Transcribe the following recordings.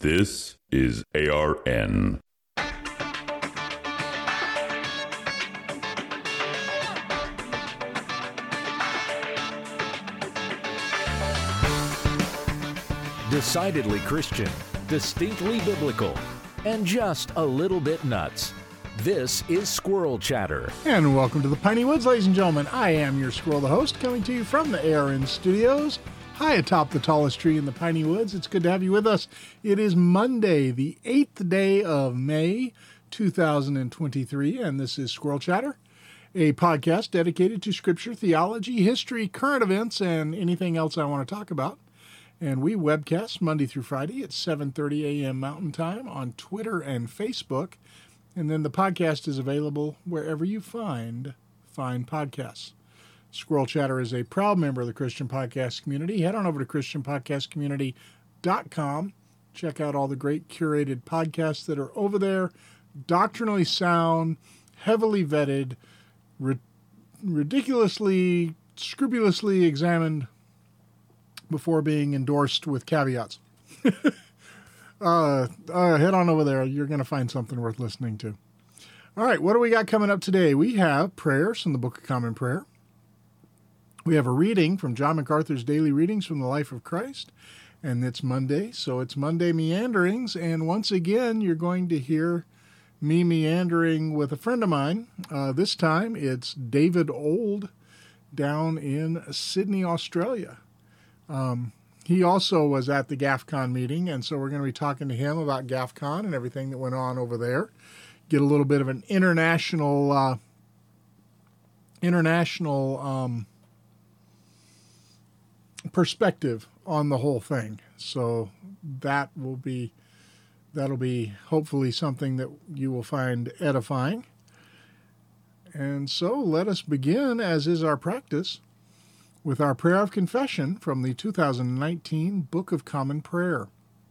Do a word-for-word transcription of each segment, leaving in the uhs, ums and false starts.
This is A R N. Decidedly Christian, distinctly biblical, and just a little bit nuts. This is Squirrel Chatter. And welcome to the Piney Woods, ladies and gentlemen. I am your Squirrel, the host, coming to you from the A R N studios, high atop the tallest tree in the Piney Woods. It's good to have you with us. It is Monday, the eighth day of May, two thousand twenty-three, and this is Squirrel Chatter, a podcast dedicated to scripture, theology, history, current events, and anything else I want to talk about. And we webcast Monday through Friday at seven thirty a.m. Mountain Time on Twitter and Facebook. And then the podcast is available wherever you find fine podcasts. Squirrel Chatter is a proud member of the Christian Podcast Community. Head on over to christian podcast community dot com. Check out all the great curated podcasts that are over there. Doctrinally sound, heavily vetted, ri- ridiculously, scrupulously examined before being endorsed with caveats. uh, uh, head on over there. You're going to find something worth listening to. All right, what do we got coming up today? We have prayers from the Book of Common Prayer. We have a reading from John MacArthur's Daily Readings from the Life of Christ, and it's Monday, so it's Monday Meanderings, and once again, you're going to hear me meandering with a friend of mine. Uh, this time, it's David Old down in Sydney, Australia. Um, he also was at the GAFCON meeting, and so we're going to be talking to him about GAFCON and everything that went on over there. Get a little bit of an international, uh, international um, perspective on the whole thing. So that will be, that'll be hopefully something that you will find edifying. And so let us begin, as is our practice, with our prayer of confession from the two thousand nineteen Book of Common Prayer.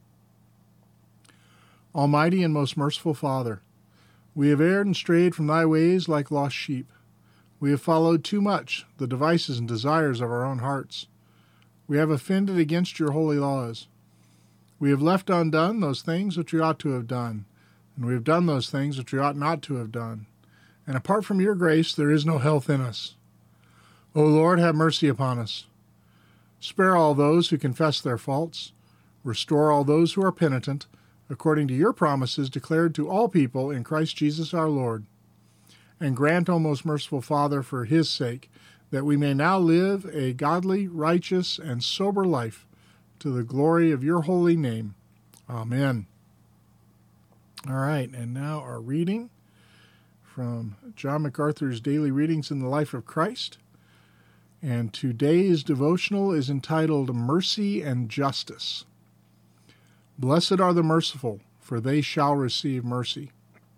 Almighty and most merciful Father, we have erred and strayed from thy ways like lost sheep. We have followed too much the devices and desires of our own hearts. We have offended against your holy laws. We have left undone those things which we ought to have done, and we have done those things which we ought not to have done. And apart from your grace, there is no health in us. O Lord, have mercy upon us. Spare all those who confess their faults. Restore all those who are penitent, according to your promises declared to all people in Christ Jesus our Lord. And grant, O most merciful Father, for his sake, that we may now live a godly, righteous, and sober life to the glory of your holy name. Amen. All right, and now our reading from John MacArthur's Daily Readings in the Life of Christ. And today's devotional is entitled Mercy and Justice. Blessed are the merciful, for they shall receive mercy.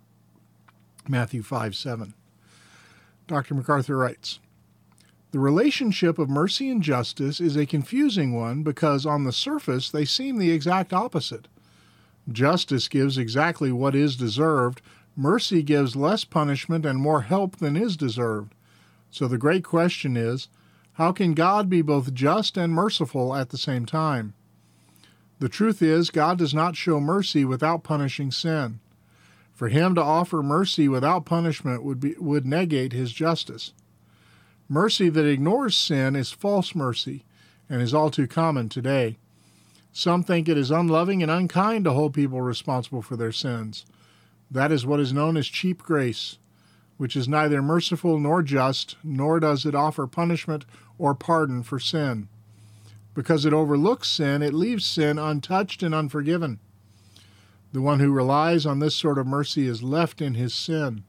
Matthew five seven. Doctor MacArthur writes, the relationship of mercy and justice is a confusing one because on the surface they seem the exact opposite. Justice gives exactly what is deserved. Mercy gives less punishment and more help than is deserved. So the great question is, how can God be both just and merciful at the same time? The truth is, God does not show mercy without punishing sin. For him to offer mercy without punishment would be, would negate his justice. Mercy that ignores sin is false mercy, and is all too common today. Some think it is unloving and unkind to hold people responsible for their sins. That is what is known as cheap grace, which is neither merciful nor just, nor does it offer punishment or pardon for sin. Because it overlooks sin, it leaves sin untouched and unforgiven. The one who relies on this sort of mercy is left in his sin.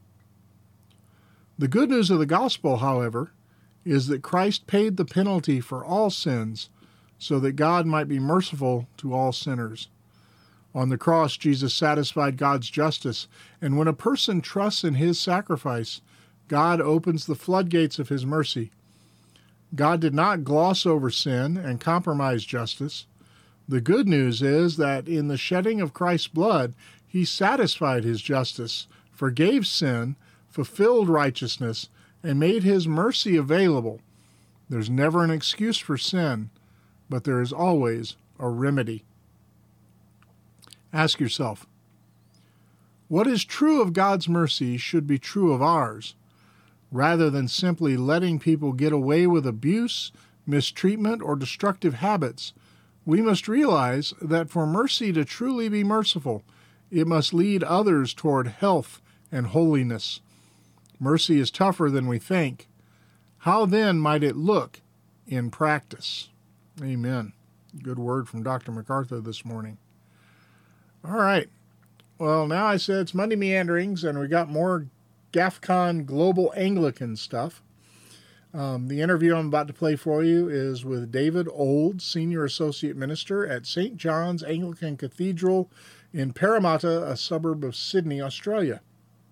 The good news of the gospel, however, is that Christ paid the penalty for all sins so that God might be merciful to all sinners. On the cross, Jesus satisfied God's justice, and when a person trusts in his sacrifice, God opens the floodgates of his mercy. God did not gloss over sin and compromise justice. The good news is that in the shedding of Christ's blood, he satisfied his justice, forgave sin, fulfilled righteousness, and made his mercy available. There's never an excuse for sin, but there is always a remedy. Ask yourself, what is true of God's mercy should be true of ours, rather than simply letting people get away with abuse, mistreatment, or destructive habits. We must realize that for mercy to truly be merciful, it must lead others toward health and holiness. Mercy is tougher than we think. How then might it look in practice? Amen. Good word from Doctor MacArthur this morning. All right. Well, now I said it's Monday Meanderings, and we got more GAFCON Global Anglican stuff. Um, the interview I'm about to play for you is with David Ould, Senior Associate Minister at Saint John's Anglican Cathedral in Parramatta, a suburb of Sydney, Australia.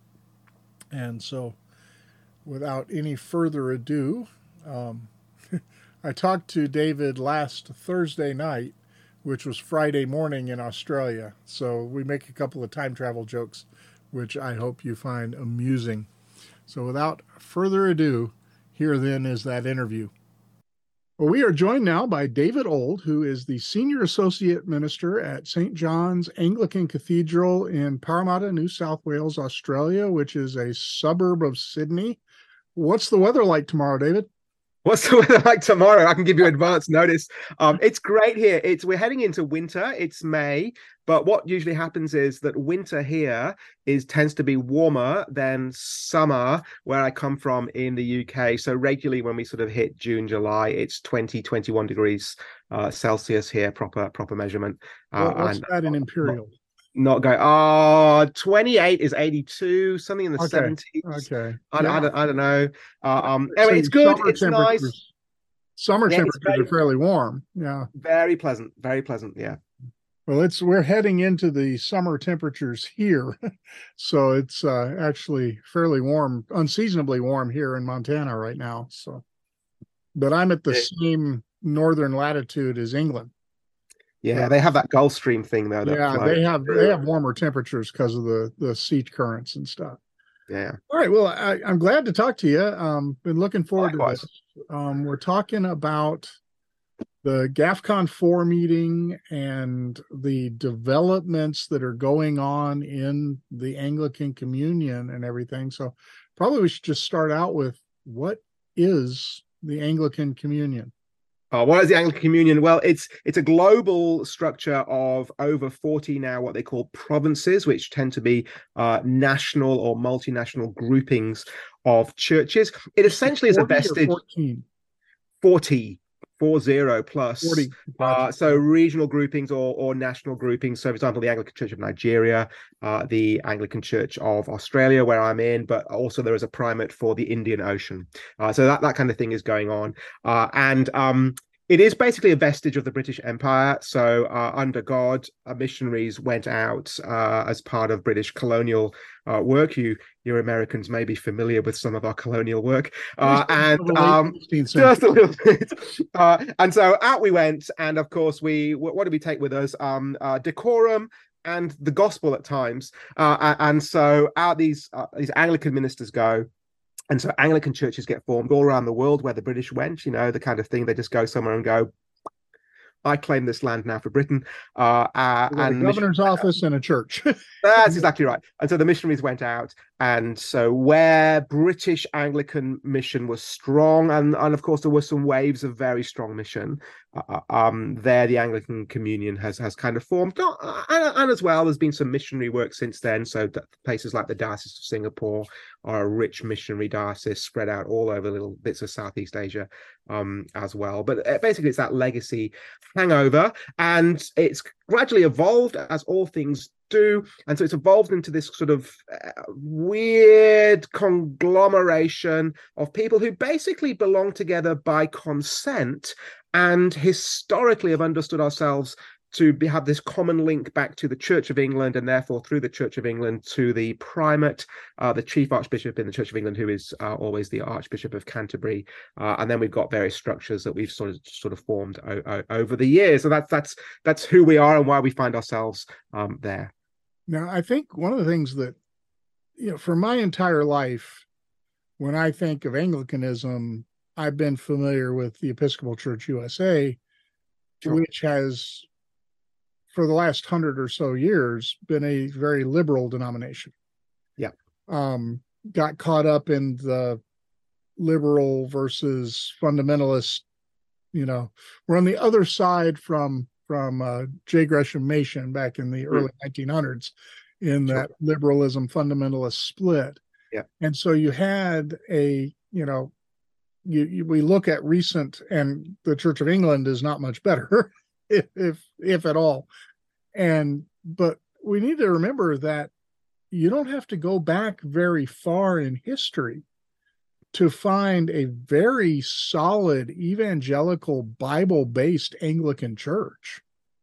And so, without any further ado, um, I talked to David last Thursday night, which was Friday morning in Australia. So we make a couple of time travel jokes, which I hope you find amusing. So without further ado, here then is that interview. Well, we are joined now by David Ould, who is the Senior Associate Minister at Saint John's Anglican Cathedral in Parramatta, New South Wales, Australia, which is a suburb of Sydney. What's the weather like tomorrow, David? What's the weather like tomorrow? I can give you advance notice. Um, it's great here. It's we're heading into winter. It's May, but what usually happens is that winter here is tends to be warmer than summer where I come from in the U K. So regularly when we sort of hit June, July, it's twenty, twenty-one degrees uh, Celsius here, proper proper measurement. Uh, well, what's and that in imperial? Not go. Oh, twenty-eight is eighty-two, something in the okay. seventies. Okay. I, yeah. I, don't, I don't know. Uh, um. So anyway, it's good. It's nice. Summer yeah, temperatures very, are fairly warm. Yeah. Very pleasant. Very pleasant. Yeah. Well, it's we're heading into the summer temperatures here. So it's uh, actually fairly warm, unseasonably warm here in Montana right now. So, but I'm at the yeah. same northern latitude as England. Yeah, so, they have that Gulf Stream thing though. Yeah, they have they have warmer temperatures because of the the sea currents and stuff. Yeah. All right. Well, I, I'm glad to talk to you. Um, been looking forward Likewise. to this. Um, we're talking about the GAFCON four meeting and the developments that are going on in the Anglican Communion and everything. So probably we should just start out with, what is the Anglican Communion? Uh, what is the Anglican Communion? Well, it's it's a global structure of over forty now, what they call provinces, which tend to be uh, national or multinational groupings of churches. It essentially is a vestige. fourteen? forty, four zero plus. forty. Uh, so regional groupings or, or national groupings. So, for example, the Anglican Church of Nigeria, uh, the Anglican Church of Australia, where I'm in, but also there is a primate for the Indian Ocean. Uh, so that, that kind of thing is going on. Uh, and um, it is basically a vestige of the British Empire. So uh, under God, uh, missionaries went out uh, as part of British colonial uh, work. You, you Americans may be familiar with some of our colonial work. Uh, and um, just a little bit. Uh, and so out we went. And of course, we what did we take with us? Um, uh, decorum and the gospel at times. Uh, and so out these, uh, these Anglican ministers go. And so Anglican churches get formed all around the world where the British went, you know, the kind of thing. They just go somewhere and go, I claim this land now for Britain. Uh, uh, and a governor's office and a church. That's exactly right. And so the missionaries went out. And so where British Anglican mission was strong, and, and of course there were some waves of very strong mission, uh, um, there the Anglican Communion has has kind of formed. Not, and, and as well, there's been some missionary work since then. So places like the Diocese of Singapore are a rich missionary diocese spread out all over little bits of Southeast Asia um, as well. But basically it's that legacy hangover, and it's gradually evolved as all things do, and so it's evolved into this sort of uh, weird conglomeration of people who basically belong together by consent, and historically have understood ourselves to be, have this common link back to the Church of England, and therefore through the Church of England to the primate, uh, the chief archbishop in the Church of England, who is uh, always the Archbishop of Canterbury, uh, and then we've got various structures that we've sort of sort of formed o- o- over the years. So that's that's that's who we are and why we find ourselves um, there. Now, I think one of the things that, you know, for my entire life, when I think of Anglicanism, I've been familiar with the Episcopal Church U S A, sure. which has for the last hundred or so years, been a very liberal denomination. Yeah. Um, got caught up in the liberal versus fundamentalist. You know, we're on the other side from from uh, J. Gresham Machen back in the mm. early nineteen hundreds in sure. that liberalism fundamentalist split. Yeah. And so you had a, you know, you, you we look at recent, and the Church of England is not much better, if, if if at all. And but we need to remember that you don't have to go back very far in history to find a very solid evangelical Bible-based Anglican church.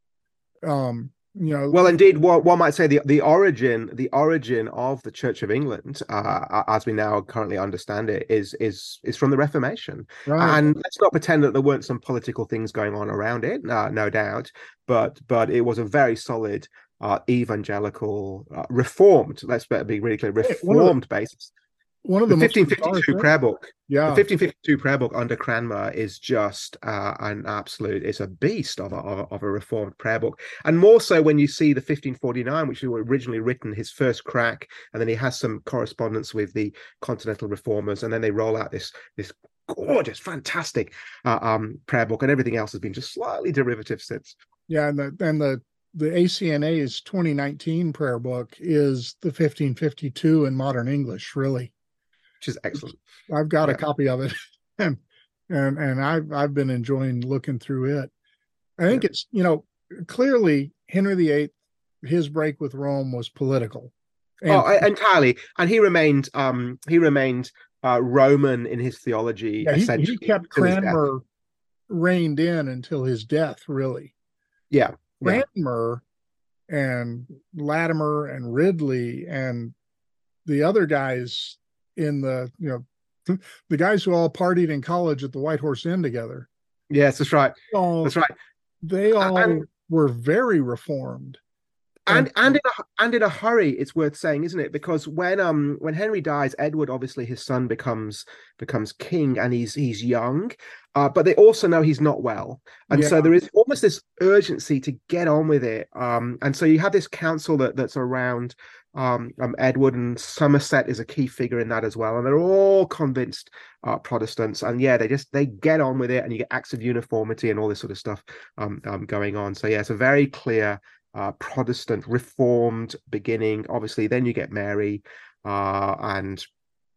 Um, you know, well, indeed, what one might say the the origin the origin of the Church of England, uh, as we now currently understand it, is is is from the Reformation. Right. And let's not pretend that there weren't some political things going on around it, uh, no doubt, but but it was a very solid uh, evangelical, uh, reformed. Let's be really clear, reformed hey, basis. One of the, the fifteen fifty-two prayer book, yeah, the fifteen fifty-two prayer book under Cranmer is just uh, an absolute, it's a beast of a, of a of a reformed prayer book, and more so when you see the fifteen forty-nine, which was originally written, his first crack, and then he has some correspondence with the Continental Reformers, and then they roll out this this gorgeous, fantastic uh, um prayer book, and everything else has been just slightly derivative since. Yeah, and the and the the A C N A's twenty nineteen prayer book is the fifteen fifty-two in modern English, really. Which is excellent. I've got yeah. a copy of it, and and and I've I've been enjoying looking through it. I think yeah. it's, you know, clearly Henry the Eighth, his break with Rome was political. And, oh, entirely, and he remained um he remained uh, Roman in his theology. Yeah, he, essentially, he kept Cranmer reined in until his death. Really, yeah. Cranmer yeah. and Latimer and Ridley and the other guys in the, you know, the guys who all partied in college at the White Horse Inn together. Yes, that's right. All, that's right. They all and, were very reformed. And and in a and in a hurry, it's worth saying, isn't it? Because when um when Henry dies, Edward, obviously his son, becomes becomes king, and he's he's young, uh, but they also know he's not well, and yeah. so there is almost this urgency to get on with it. Um, and so you have this council that that's around um, um Edward, and Somerset is a key figure in that as well, and they're all convinced uh, Protestants, and yeah, they just they get on with it, and you get acts of uniformity and all this sort of stuff um, um going on. So yeah, it's a very clear Uh, Protestant reformed beginning. Obviously, then you get Mary, uh, and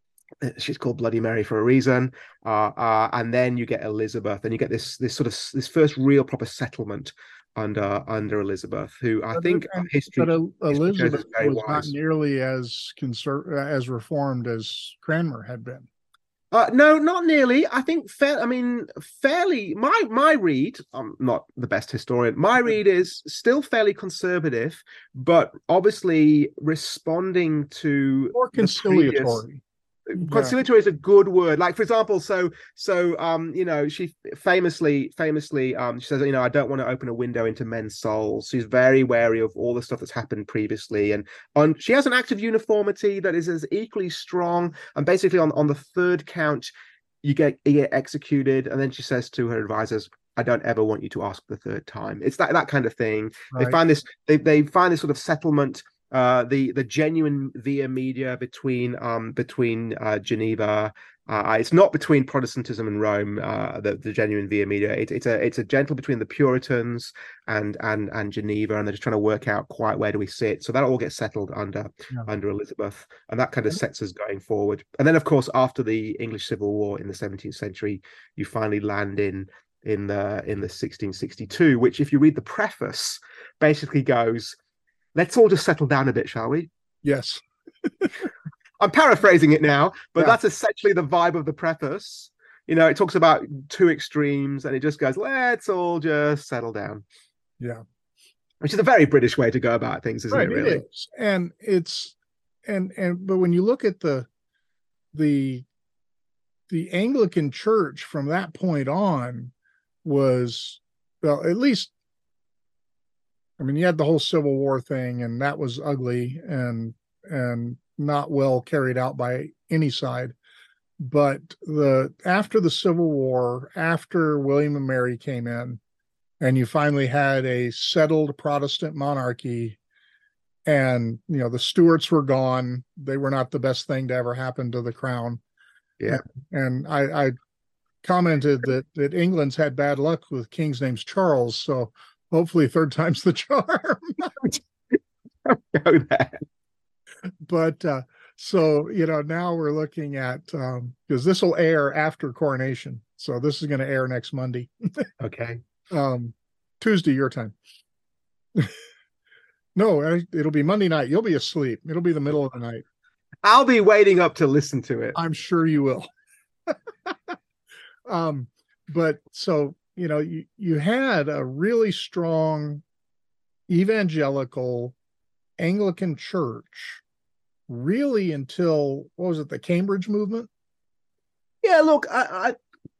she's called Bloody Mary for a reason. Uh, uh, and then you get Elizabeth, and you get this this sort of this first real proper settlement under under Elizabeth, who I but think and, history. But Elizabeth history was wise. not nearly as conser- as reformed as Cranmer had been. Uh, no, not nearly. I think fair. I mean, fairly. My my read. I'm not the best historian. My read is still fairly conservative, but obviously responding to more conciliatory. Conciliatory yeah. is a good word. Like, for example, so so um you know, she famously famously um she says, you know, I don't want to open a window into men's souls. She's very wary of all the stuff that's happened previously, and on she has an act of uniformity that is as equally strong. And basically, on on the third count, you get you get executed, and then she says to her advisors, I don't ever want you to ask the third time. It's that that kind of thing. Right. They find this they they find this sort of settlement. Uh, the the genuine via media between um between uh, Geneva, uh, it's not between Protestantism and Rome. Uh, the the genuine via media, it, it's a it's a gentle between the Puritans and and and Geneva, and they're just trying to work out quite where do we sit. So that all gets settled under yeah. under Elizabeth, and that kind of sets us going forward. And then, of course, after the English Civil War in the seventeenth century, you finally land in in the in the sixteen sixty-two, which, if you read the preface, basically goes, let's all just settle down a bit, shall we? Yes. I'm paraphrasing it now, but yeah. that's essentially the vibe of the preface. You know, it talks about two extremes, and it just goes, let's all just settle down. Yeah. Which is a very British way to go about things, isn't right, it, really? It is. And it's, and, and, but when you look at the, the, the Anglican Church from that point on was, well, at least, I mean, you had the whole Civil War thing, and that was ugly and and not well carried out by any side. But the after the Civil War, after William and Mary came in, and you finally had a settled Protestant monarchy, and you know the Stuarts were gone. They were not the best thing to ever happen to the crown. Yeah. And, and I, I commented that that England's had bad luck with kings named Charles, so hopefully third time's the charm. Go there. But uh, so you know now we're looking at um, because this will air after coronation, so this is going to air next Monday. Okay. um, Tuesday your time. No, it'll be Monday night. You'll be asleep. It'll be the middle of the night. I'll be waiting up to listen to it. I'm sure you will. um, but so, you know, you, you had a really strong evangelical Anglican church really until, what was it, the Cambridge movement? Yeah, look, I, I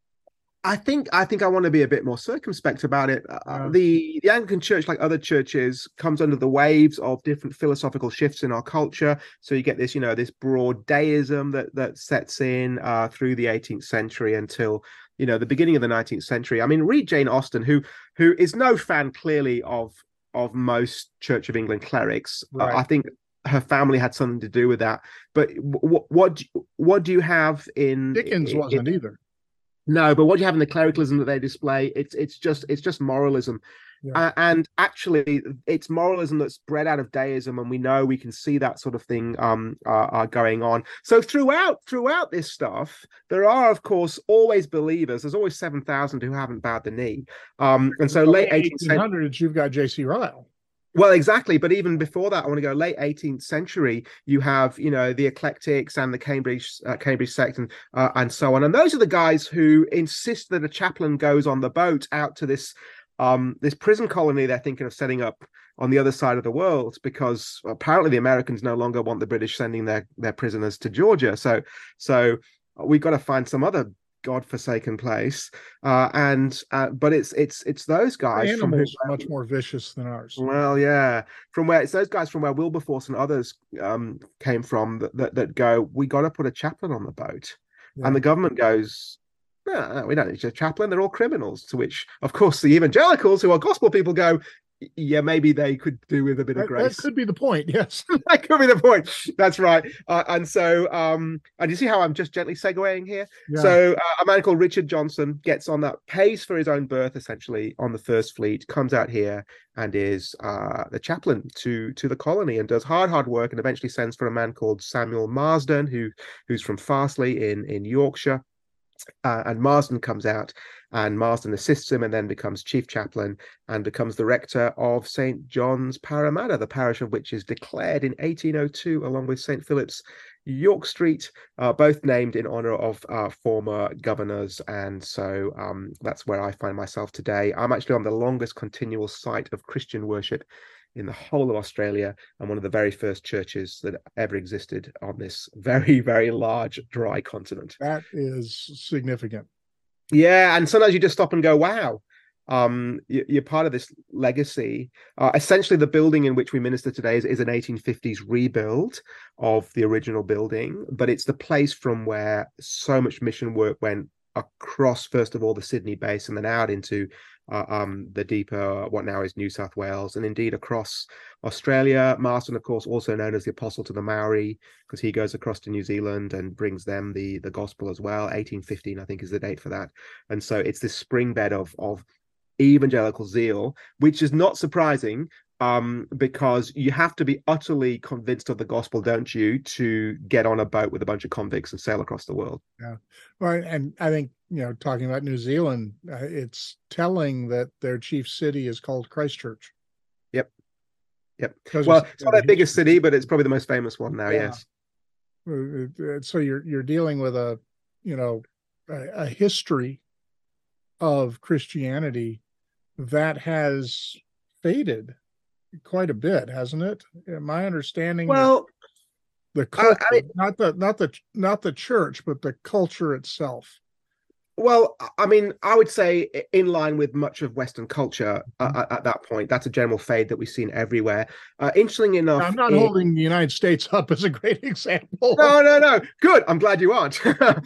I think I think I want to be a bit more circumspect about it. Uh, Yeah. the the Anglican Church, like other churches, comes under the waves of different philosophical shifts in our culture. So you get this, you know, this broad deism that that sets in uh, through the eighteenth century until, you know, the beginning of the nineteenth century. I mean, read Jane Austen, who who is no fan clearly of of most Church of England clerics. Right. Uh, I think her family had something to do with that. But what what what do you have in Dickens in, wasn't in, either. No, but what do you have in the clericalism that they display? It's it's just it's just moralism, Yeah. uh, and actually, it's moralism that's bred out of deism, and we know we can see that sort of thing um uh, uh, going on. So throughout throughout this stuff, there are of course always believers. There's always seven thousand who haven't bowed the knee. Um, and so late eighteenth eighteen hundreds, you've got J C Ryle. Well, exactly. But even before that, I want to go late eighteenth century. You have, you know, the eclectics and the Cambridge uh, Cambridge sect and uh, and so on. And those are the guys who insist that a chaplain goes on the boat out to this um, this prison colony they're thinking of setting up on the other side of the world, because apparently the Americans no longer want the British sending their their prisoners to Georgia. So so we've got to find some other godforsaken place, uh, and uh, but it's it's it's those guys Animals from who, are much more vicious than ours. well, yeah, from where it's those guys from where Wilberforce and others um, came from that, that that go, we got to put a chaplain on the boat, Yeah. and the government goes, no, we don't need a chaplain. They're all criminals. To which, of course, the evangelicals, who are gospel people, go, yeah, maybe they could do with a bit of That, grace. that could be the point. Yes. That could be the point. That's right. Uh, and so, um, and you see how I'm just gently segueing here? Yeah. So uh, a man called Richard Johnson gets on that, pays for his own berth, essentially, on the First Fleet, comes out here and is uh, the chaplain to to the colony and does hard, hard work, and eventually sends for a man called Samuel Marsden, who who's from Farsley in, in Yorkshire. Uh, and Marsden comes out, and Marsden assists him and then becomes chief chaplain and becomes the rector of Saint John's, Parramatta, the parish of which is declared in eighteen oh two along with Saint Philip's, York Street, uh, both named in honor of uh, former governors. And so um, that's where I find myself today. I'm actually on the longest continual site of Christian worship in the whole of Australia, and one of the very first churches that ever existed on this very, very large, dry continent. That is significant. Yeah, and sometimes you just stop and go, wow, um, you're part of this legacy. Uh, essentially, the building in which we minister today is, is an eighteen fifties rebuild of the original building, but it's the place from where so much mission work went across, first of all, the Sydney base, and then out into Uh, um, the deeper, what now is New South Wales, and indeed across Australia. Marsden, of course, also known as the Apostle to the Maori, because he goes across to New Zealand and brings them the the gospel as well. eighteen fifteen, I think, is the date for that. And so it's this springbed of of evangelical zeal, which is not surprising, um, because you have to be utterly convinced of the gospel, don't you, to get on a boat with a bunch of convicts and sail across the world. Yeah. Well, and I think, you know, talking about New Zealand, uh, it's telling that their chief city is called Christchurch. Yep. Yep. Well, it's not their biggest city, but it's probably the most famous one now. Yeah. Yes. So you're you're dealing with a, you know, a, a history of Christianity that has faded quite a bit, hasn't it? My understanding. Well, the culture, I mean, not the not the not the church, but the culture itself. Well, I mean, I would say in line with much of Western culture uh, at, at that point. That's a general fade that we've seen everywhere. Uh, interesting enough, I'm not it, holding the United States up as a great example. No, no, no. Good. I'm glad you aren't.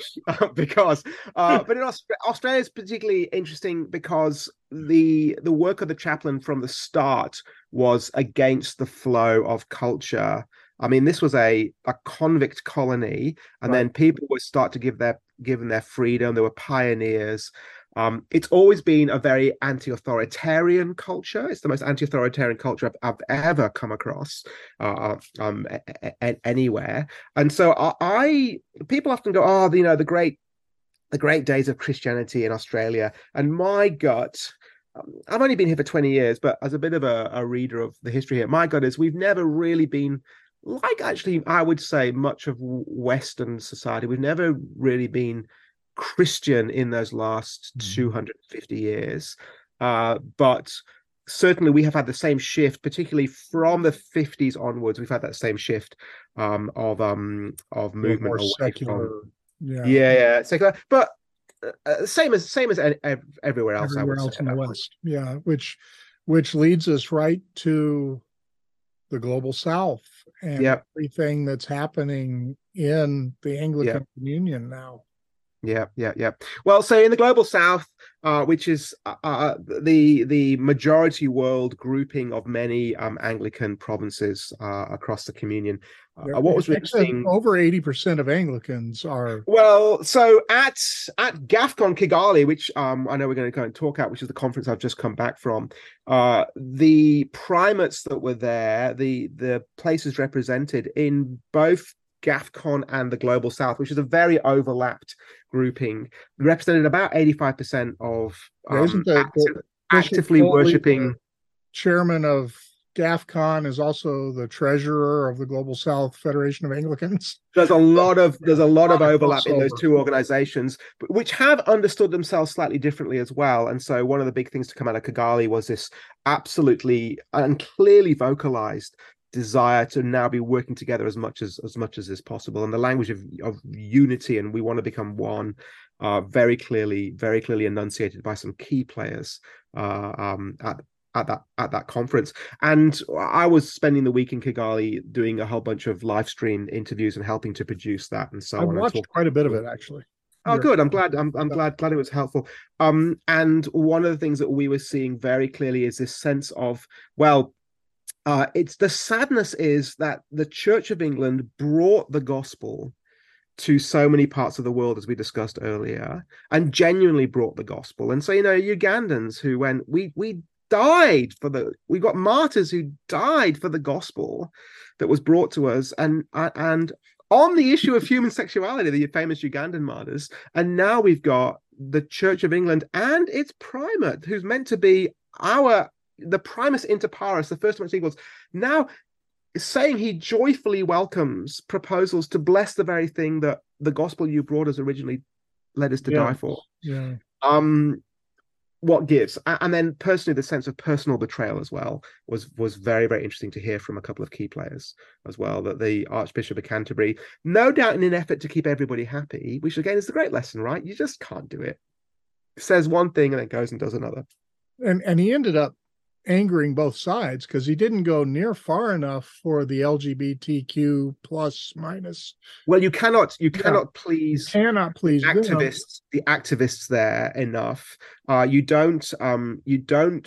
because, uh, but in Aust- Australia is particularly interesting because the the work of the chaplain from the start was against the flow of culture. I mean, this was a, a convict colony, and right. then people would start to give their given their freedom. There were pioneers. Um, it's always been a very anti-authoritarian culture. It's the most anti-authoritarian culture I've, I've ever come across uh, um, a, a, anywhere. And so I, I, people often go, oh, you know, the great, the great days of Christianity in Australia. And my gut, um, I've only been here for twenty years, but as a bit of a, a reader of the history here, my gut is we've never really been like actually, I would say much of Western society. We've never really been Christian in those last two hundred fifty years, uh, but certainly we have had the same shift, particularly from the fifties onwards. We've had that same shift um, of um, of movement away secular, from yeah, yeah, yeah, secular, but uh, same as same as everywhere else. Everywhere I would else say, in the West, yeah, which which leads us right to the global South and yep. everything that's happening in the Anglican yep. Communion now. Yeah, yeah, yeah. Well, so in the global South, uh, which is uh, the the majority world grouping of many um, Anglican provinces uh, across the Communion, uh, what was interesting? Over eighty percent of Anglicans are. Well, so at at GAFCON Kigali, which um, I know we're going to go and talk at, which is the conference I've just come back from, uh, the primates that were there, the the places represented in both GAFCON and the Global South, which is a very overlapped grouping, represented about eighty-five percent of um, the, active, the actively worshipping. Chairman of GAFCON is also the treasurer of the Global South Federation of Anglicans. There's a lot of there's a lot of overlap in those two organizations, which have understood themselves slightly differently as well. And so one of the big things to come out of Kigali was this absolutely and clearly vocalized desire to now be working together as much as as much as is possible, and the language of, of unity and we want to become one uh very clearly very clearly enunciated by some key players uh um at at that at that conference. And I was spending the week in Kigali doing a whole bunch of live stream interviews and helping to produce that, and so I on. watched and quite a bit of it actually. Oh, good. I'm glad. I'm, I'm glad. Glad it was helpful. Um, and one of the things that we were seeing very clearly is this sense of, well, Uh, it's the sadness is that the Church of England brought the gospel to so many parts of the world, as we discussed earlier, and genuinely brought the gospel. And so, you know, Ugandans who went, we we died for the, we got martyrs who died for the gospel that was brought to us, and and on the issue of human sexuality, the famous Ugandan martyrs, and now we've got the Church of England and its primate, who's meant to be our the primus inter pares, the first amongst equals, now saying he joyfully welcomes proposals to bless the very thing that the gospel you brought us originally led us to yeah. die for. Yeah. Um, what gives? And then personally, the sense of personal betrayal as well was was very, very interesting to hear from a couple of key players as well, that the Archbishop of Canterbury, no doubt in an effort to keep everybody happy, which again is the great lesson, right? You just can't do it. Says one thing and then goes and does another. And and he ended up angering both sides because he didn't go near far enough for the L G B T Q plus minus. Well, you cannot you yeah. cannot please you cannot please the activists them. the activists there enough. Uh, you don't um you don't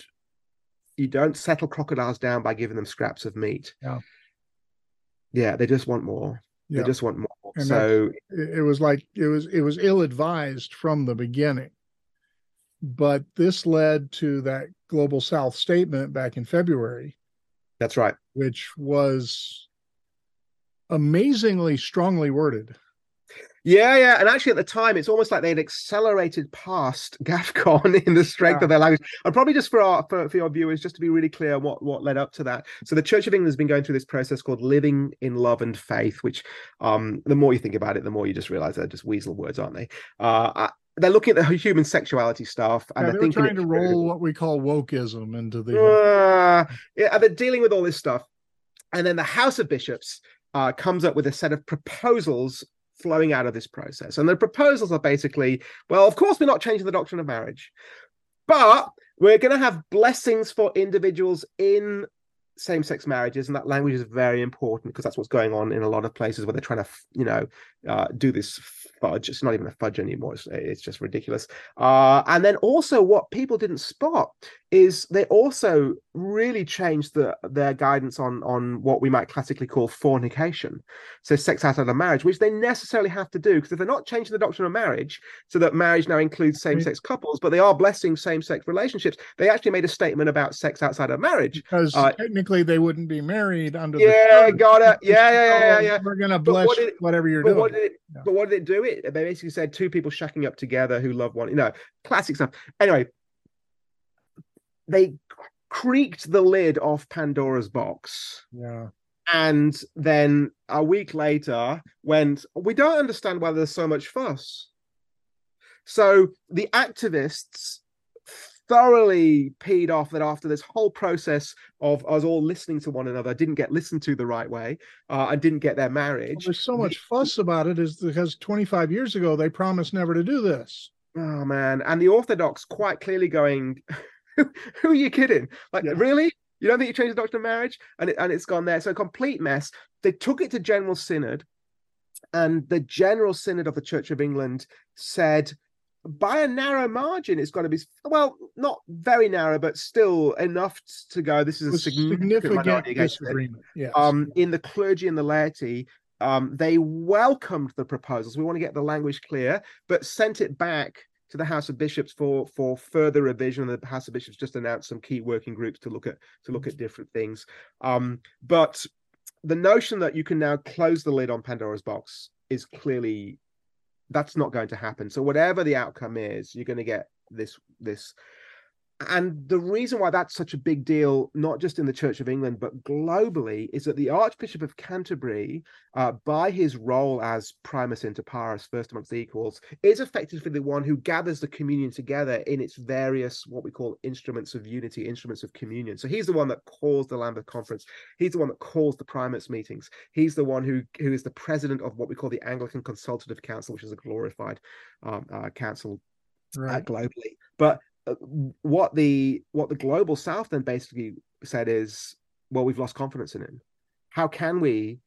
you don't settle crocodiles down by giving them scraps of meat. Yeah, yeah, they just want more. Yeah. They just want more. And so it was like it was it was ill-advised from the beginning. But this led to that Global South statement back in February. That's right. Which was amazingly strongly worded. Yeah, yeah. And actually at the time, it's almost like they'd accelerated past GAFCON in the strength yeah. of their language. And probably just for our for, for your viewers, just to be really clear what, what led up to that. So the Church of England has been going through this process called Living in Love and Faith, which um, the more you think about it, the more you just realize they're just weasel words, aren't they? Uh, they're looking at the human sexuality stuff, and yeah, they're they thinking trying to roll what we call wokeism into the. Uh, yeah, and they're dealing with all this stuff, and then the House of Bishops uh, comes up with a set of proposals flowing out of this process. And the proposals are basically, well, of course, we're not changing the doctrine of marriage, but we're going to have blessings for individuals in same-sex marriages, and that language is very important because that's what's going on in a lot of places where they're trying to, you know, uh, do this fudge. It's not even a fudge anymore. It's, it's just ridiculous. Uh, and then also what people didn't spot is they also really changed the, their guidance on, on what we might classically call fornication. So sex outside of marriage, which they necessarily have to do, because if they're not changing the doctrine of marriage so that marriage now includes same-sex couples, but they are blessing same-sex relationships, they actually made a statement about sex outside of marriage. Because uh, technically they wouldn't be married under yeah, the got it. Yeah, yeah, yeah, yeah, yeah. We're going to bless what it, whatever you're but doing. What did it, yeah. But what did it do? It they basically said two people shacking up together who love one, you know, classic stuff. Anyway, they creaked the lid off Pandora's box. Yeah. And then a week later went, we don't understand why there's so much fuss. So the activists thoroughly peed off that after this whole process of us all listening to one another didn't get listened to the right way uh, and didn't get their marriage. Well, there's so much fuss about it is because twenty-five years ago they promised never to do this. Oh man. And the Orthodox quite clearly going, who are you kidding? Like, yeah. Really? You don't think you changed the doctrine of marriage? And, it, and it's gone there. So a complete mess. They took it to General Synod, and the General Synod of the Church of England said, by a narrow margin, it's got to be, well, not very narrow, but still enough to go, this is a significant, significant disagreement. Yes. Um, in the clergy and the laity, um, they welcomed the proposals. We want to get the language clear, but sent it back to the House of Bishops for for further revision. The House of Bishops just announced some key working groups to look at to look at different things. Um, but the notion that you can now close the lid on Pandora's box is clearly, that's not going to happen. So whatever the outcome is, you're going to get this this. And the reason why that's such a big deal, not just in the Church of England, but globally, is that the Archbishop of Canterbury, uh, by his role as primus inter pares, first amongst equals, is effectively the one who gathers the communion together in its various, what we call instruments of unity, instruments of communion. So he's the one that calls the Lambeth Conference. He's the one that calls the primates meetings. He's the one who, who is the president of what we call the Anglican Consultative Council, which is a glorified um, uh, council right. uh, globally. But what the what the global south then basically said is, well, we've lost confidence in him. How can we,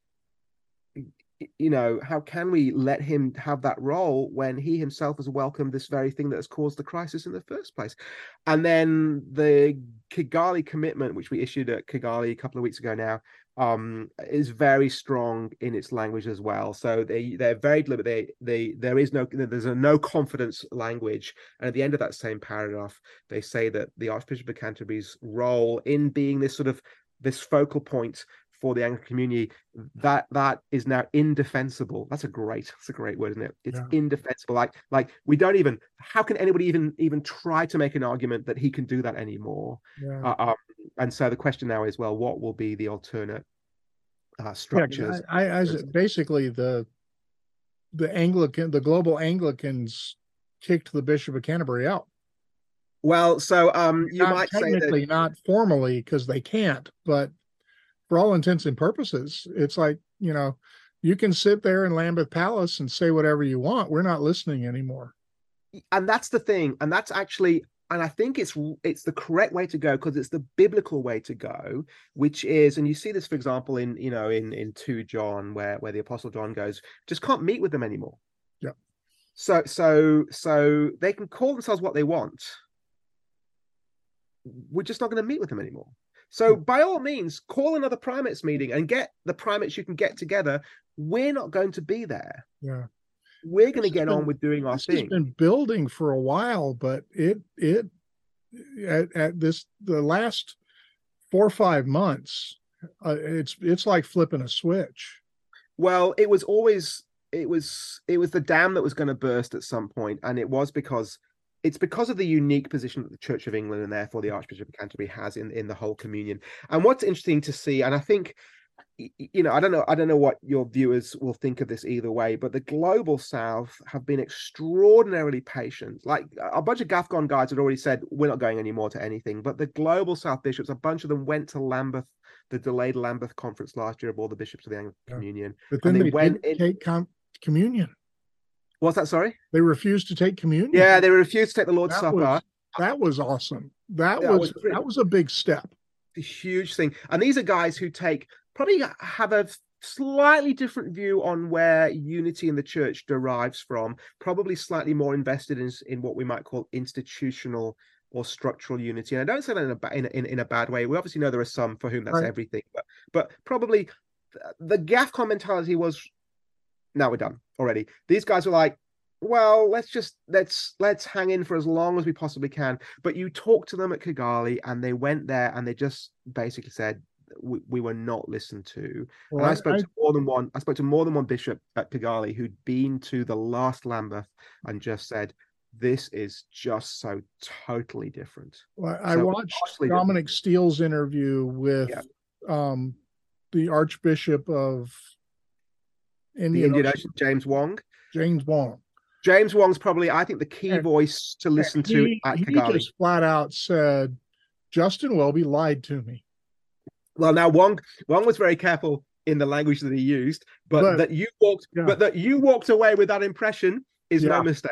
you know, how can we let him have that role when he himself has welcomed this very thing that has caused the crisis in the first place? And then the Kigali commitment, which we issued at Kigali a couple of weeks ago now, um, is very strong in its language as well. So they they're very deliberate. They they there is no there's a no confidence language. And at the end of that same paragraph, they say that the Archbishop of Canterbury's role in being this sort of this focal point for the Anglican community, that that is now indefensible. That's a great, that's a great word, isn't it? It's yeah. indefensible. Like, like we don't even, how can anybody even even try to make an argument that he can do that anymore? Yeah. Uh, um, and so the question now is, well, what will be the alternate uh, structures? Yeah, I, I, I basically the the Anglican, the global Anglicans kicked the Bishop of Canterbury out. Well, so um, you not might technically say that... not formally because they can't, but for all intents and purposes, it's like, you know, you can sit there in Lambeth Palace and say whatever you want. We're not listening anymore. And that's the thing. And that's actually, and I think it's it's the correct way to go because it's the biblical way to go, which is, and you see this, for example, in, you know, in, in two John, where, where the Apostle John goes, just can't meet with them anymore. Yeah. So, so, so they can call themselves what they want. We're just not going to meet with them anymore. So by all means, call another primates meeting and get the primates you can get together. We're not going to be there. Yeah. We're going to get been, on with doing our this thing. It's been building for a while, but it, it, at, at this, the last four or five months, uh, it's, it's like flipping a switch. Well, it was always, it was, it was the dam that was going to burst at some point. And it was because It's because of the unique position that the Church of England and therefore the Archbishop of Canterbury has in, in the whole communion. And what's interesting to see, and I think, you know, I don't know, I don't know what your viewers will think of this either way, but the global South have been extraordinarily patient. Like a bunch of GAFCON guys had already said, we're not going anymore to anything. But the global South bishops, a bunch of them went to Lambeth, the delayed Lambeth conference last year of all the bishops of the Anglican yeah. Communion. But then and they, they went didn't in... take com- communion. What's that? Sorry? They refused to take communion. Yeah, they refused to take the Lord's that Supper. Was, that was awesome. That, that was, was pretty, that was a big step. A huge thing. And these are guys who take probably have a slightly different view on where unity in the church derives from, probably slightly more invested in, in what we might call institutional or structural unity. And I don't say that in a, in, in, in a bad way. We obviously know there are some for whom that's right. everything, but, but probably the GAFCON mentality was, now we're done already. These guys were like, well, let's just let's let's hang in for as long as we possibly can. But you talk to them at Kigali, and they went there, and they just basically said we, we were not listened to. Well, and I spoke I, to more than one. I spoke to more than one bishop at Kigali who'd been to the last Lambeth and just said, "This is just so totally different." Well, I so watched Dominic different. Steele's interview with yeah. um, the Archbishop of Indian, Indian Ocean, James Wong. James Wong. James Wong's probably, I think, the key and, voice to listen he, to at Kigali. He just flat out said, Justin Welby lied to me. Well, now Wong Wong was very careful in the language that he used, but, but that you walked, yeah. but that you walked away with that impression is yeah. no mistake.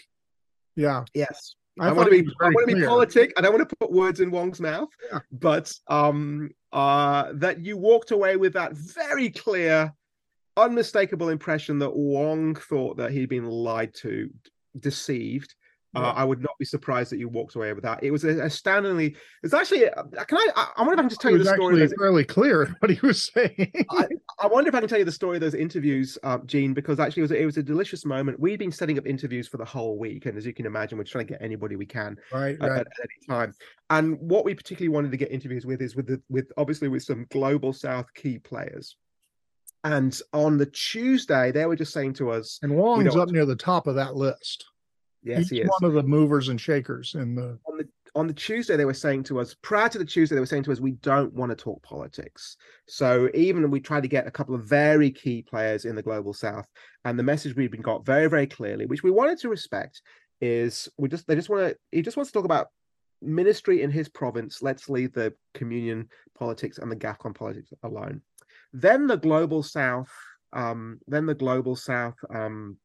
Yeah. Yes. I, I want to be. I want to be politic. I don't want to put words in Wong's mouth, yeah. but um, uh, that you walked away with that very clear, unmistakable impression that Wong thought that he'd been lied to, deceived. Yeah. Uh, I would not be surprised that you walked away with that. It was astoundingly. It's actually. Can I? I wonder if I can just tell you the story. It was fairly clear what he was saying. I, I wonder if I can tell you the story of those interviews, uh, Gene, because actually it was, a, it was a delicious moment. We'd been setting up interviews for the whole week, and as you can imagine, we're trying to get anybody we can right, uh, right. at, at any time. And what we particularly wanted to get interviews with is with the with obviously with some Global South key players. And on the Tuesday, they were just saying to us, and Wong's up near the top of that list. Yes, He's he is one of the movers and shakers in the. On the on the Tuesday, they were saying to us. Prior to the Tuesday, they were saying to us, we don't want to talk politics. So even we tried to get a couple of very key players in the Global South, and the message we've been got very, very clearly, which we wanted to respect, is we just they just want to he just wants to talk about ministry in his province. Let's leave the communion politics and the GAFCON politics alone. Then the Global South, um, then the Global South um,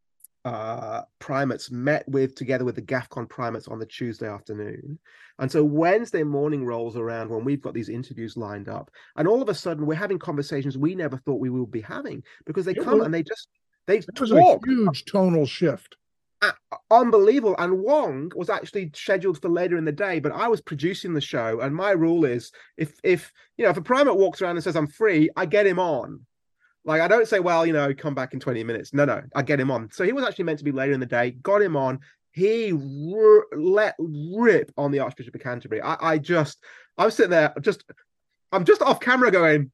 uh, primates met with together with the GAFCON primates on the Tuesday afternoon, and so Wednesday morning rolls around when we've got these interviews lined up, and all of a sudden we're having conversations we never thought we would be having because they it come was, and they just they it was a huge tonal shift. Uh, unbelievable. And Wong was actually scheduled for later in the day, but I was producing the show, and my rule is if if you know if a primate walks around and says I'm free, I get him on. Like I don't say, well, you know, come back in twenty minutes. No, no, I get him on. So he was actually meant to be later in the day, got him on. He r- let rip on the Archbishop of Canterbury. I, I just I was sitting there just I'm just off camera going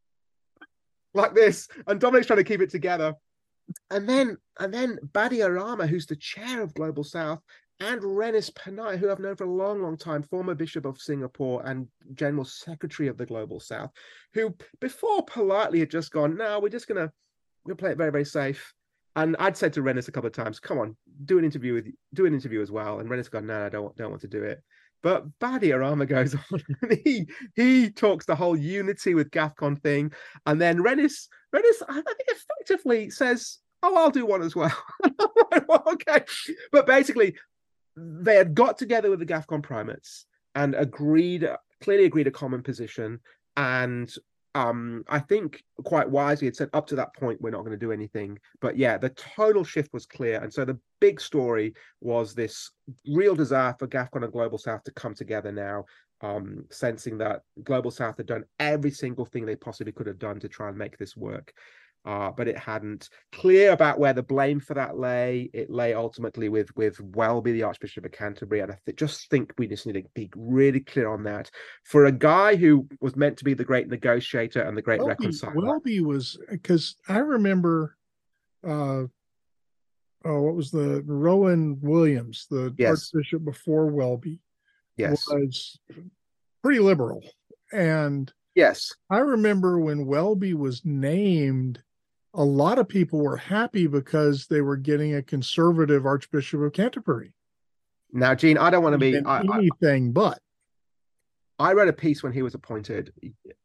like this, and Dominic's trying to keep it together. And then, and then Badi Arama, who's the chair of Global South, and Renis Panay, who I've known for a long, long time, former Bishop of Singapore and General Secretary of the Global South, who before politely had just gone, no, we're just gonna we're gonna play it very, very safe. And I'd said to Renis a couple of times, come on, do an interview with do an interview as well. And Renis gone, no, I don't don't want to do it. But Badi Arama goes on and he he talks the whole unity with GAFCON thing. And then Renis, Renis, I think effectively says, oh, I'll do one as well. Well, okay. But basically, they had got together with the GAFCON primates and agreed, clearly agreed a common position. And um, I think quite wisely had said up to that point, we're not going to do anything. But yeah, the total shift was clear. And so the big story was this real desire for GAFCON and Global South to come together now, um, sensing that Global South had done every single thing they possibly could have done to try and make this work. Uh, but it hadn't. Clear about where the blame for that lay. It lay ultimately with with Welby, the Archbishop of Canterbury, and I th- just think we just need to be really clear on that. For a guy who was meant to be the great negotiator and the great Welby, reconciler, Welby was because I remember, uh, oh, what was the Rowan Williams, the yes. Archbishop before Welby, yes, was pretty liberal, and yes, I remember when Welby was named. A lot of people were happy because they were getting a conservative Archbishop of Canterbury. Now, Gene, I don't want to be I, anything I, but. I read a piece when he was appointed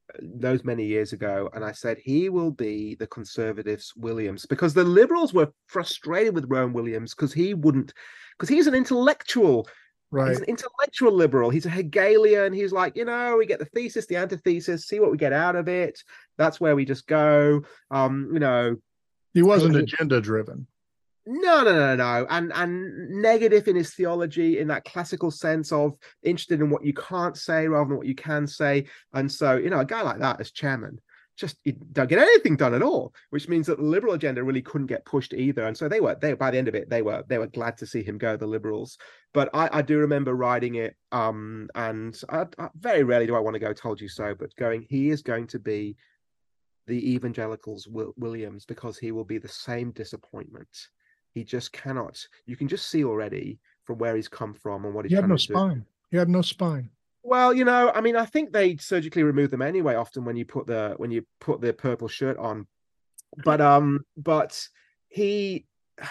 those many years ago, and I said he will be the Conservatives' Williams, because the Liberals were frustrated with Rowan Williams because he wouldn't, because he's an intellectual. Right. He's an intellectual liberal. He's a Hegelian. He's like, you know, we get the thesis, the antithesis, see what we get out of it. That's where we just go. Um, you know, he wasn't agenda driven. No, no, no, no. And and negative in his theology, in that classical sense of interested in what you can't say rather than what you can say. And so, you know, a guy like that as chairman, just you don't get anything done at all, which means that the liberal agenda really couldn't get pushed either. And so they were, they by the end of it, they were they were glad to see him go, the Liberals. But I, I do remember riding it, um, and I, I, very rarely do I want to go told you so, but going, he is going to be the evangelicals' Williams, because he will be the same disappointment. He just cannot. You can just see already from where he's come from and what he's he had trying no to spine. do. He had no spine. Well, you know, I mean, I think they surgically remove them anyway. Often when you put the when you put the purple shirt on, but um, but he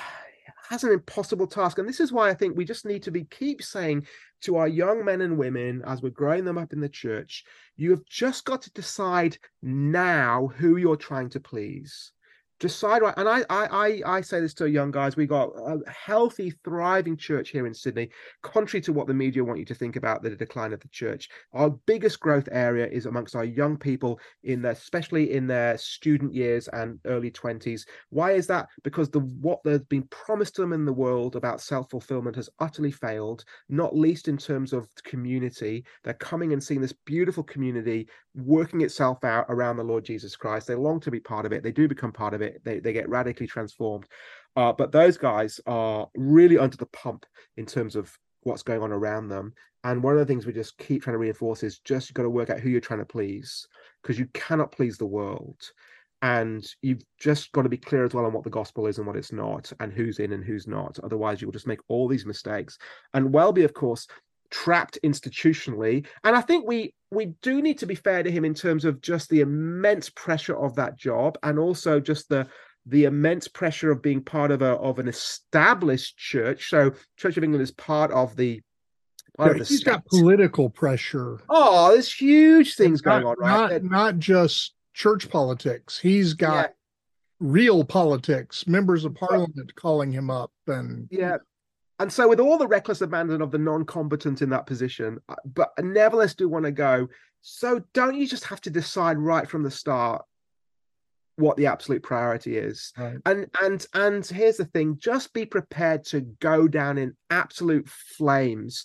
has an impossible task, and this is why I think we just need to be keep saying to our young men and women as we're growing them up in the church, you have just got to decide now who you're trying to please. Decide right, and I, I, I say this to young guys. We got a healthy, thriving church here in Sydney. Contrary to what the media want you to think about the decline of the church, our biggest growth area is amongst our young people, in their, especially in their student years and early twenties. Why is that? Because the what they've been promised to them in the world about self-fulfillment has utterly failed. Not least in terms of community. They're coming and seeing this beautiful community working itself out around the Lord Jesus Christ. They long to be part of it. They do become part of it. They, they get radically transformed. Uh, but those guys are really under the pump in terms of what's going on around them. And one of the things we just keep trying to reinforce is just you've got to work out who you're trying to please, because you cannot please the world. And you've just got to be clear as well on what the gospel is and what it's not, and who's in and who's not. Otherwise, you'll just make all these mistakes. And Welby, of course, trapped institutionally. And I think we we do need to be fair to him in terms of just the immense pressure of that job, and also just the the immense pressure of being part of a of an established church. So Church of England is part of the part yeah, of the he's state. Got political pressure. Oh, there's huge things not, going on, right? Not, not just church politics. He's got yeah. real politics, members of parliament calling him up, and yeah. And so with all the reckless abandon of the non-combatant in that position, but nevertheless do want to go, so don't you just have to decide right from the start what the absolute priority is? Right. And and and here's the thing, just be prepared to go down in absolute flames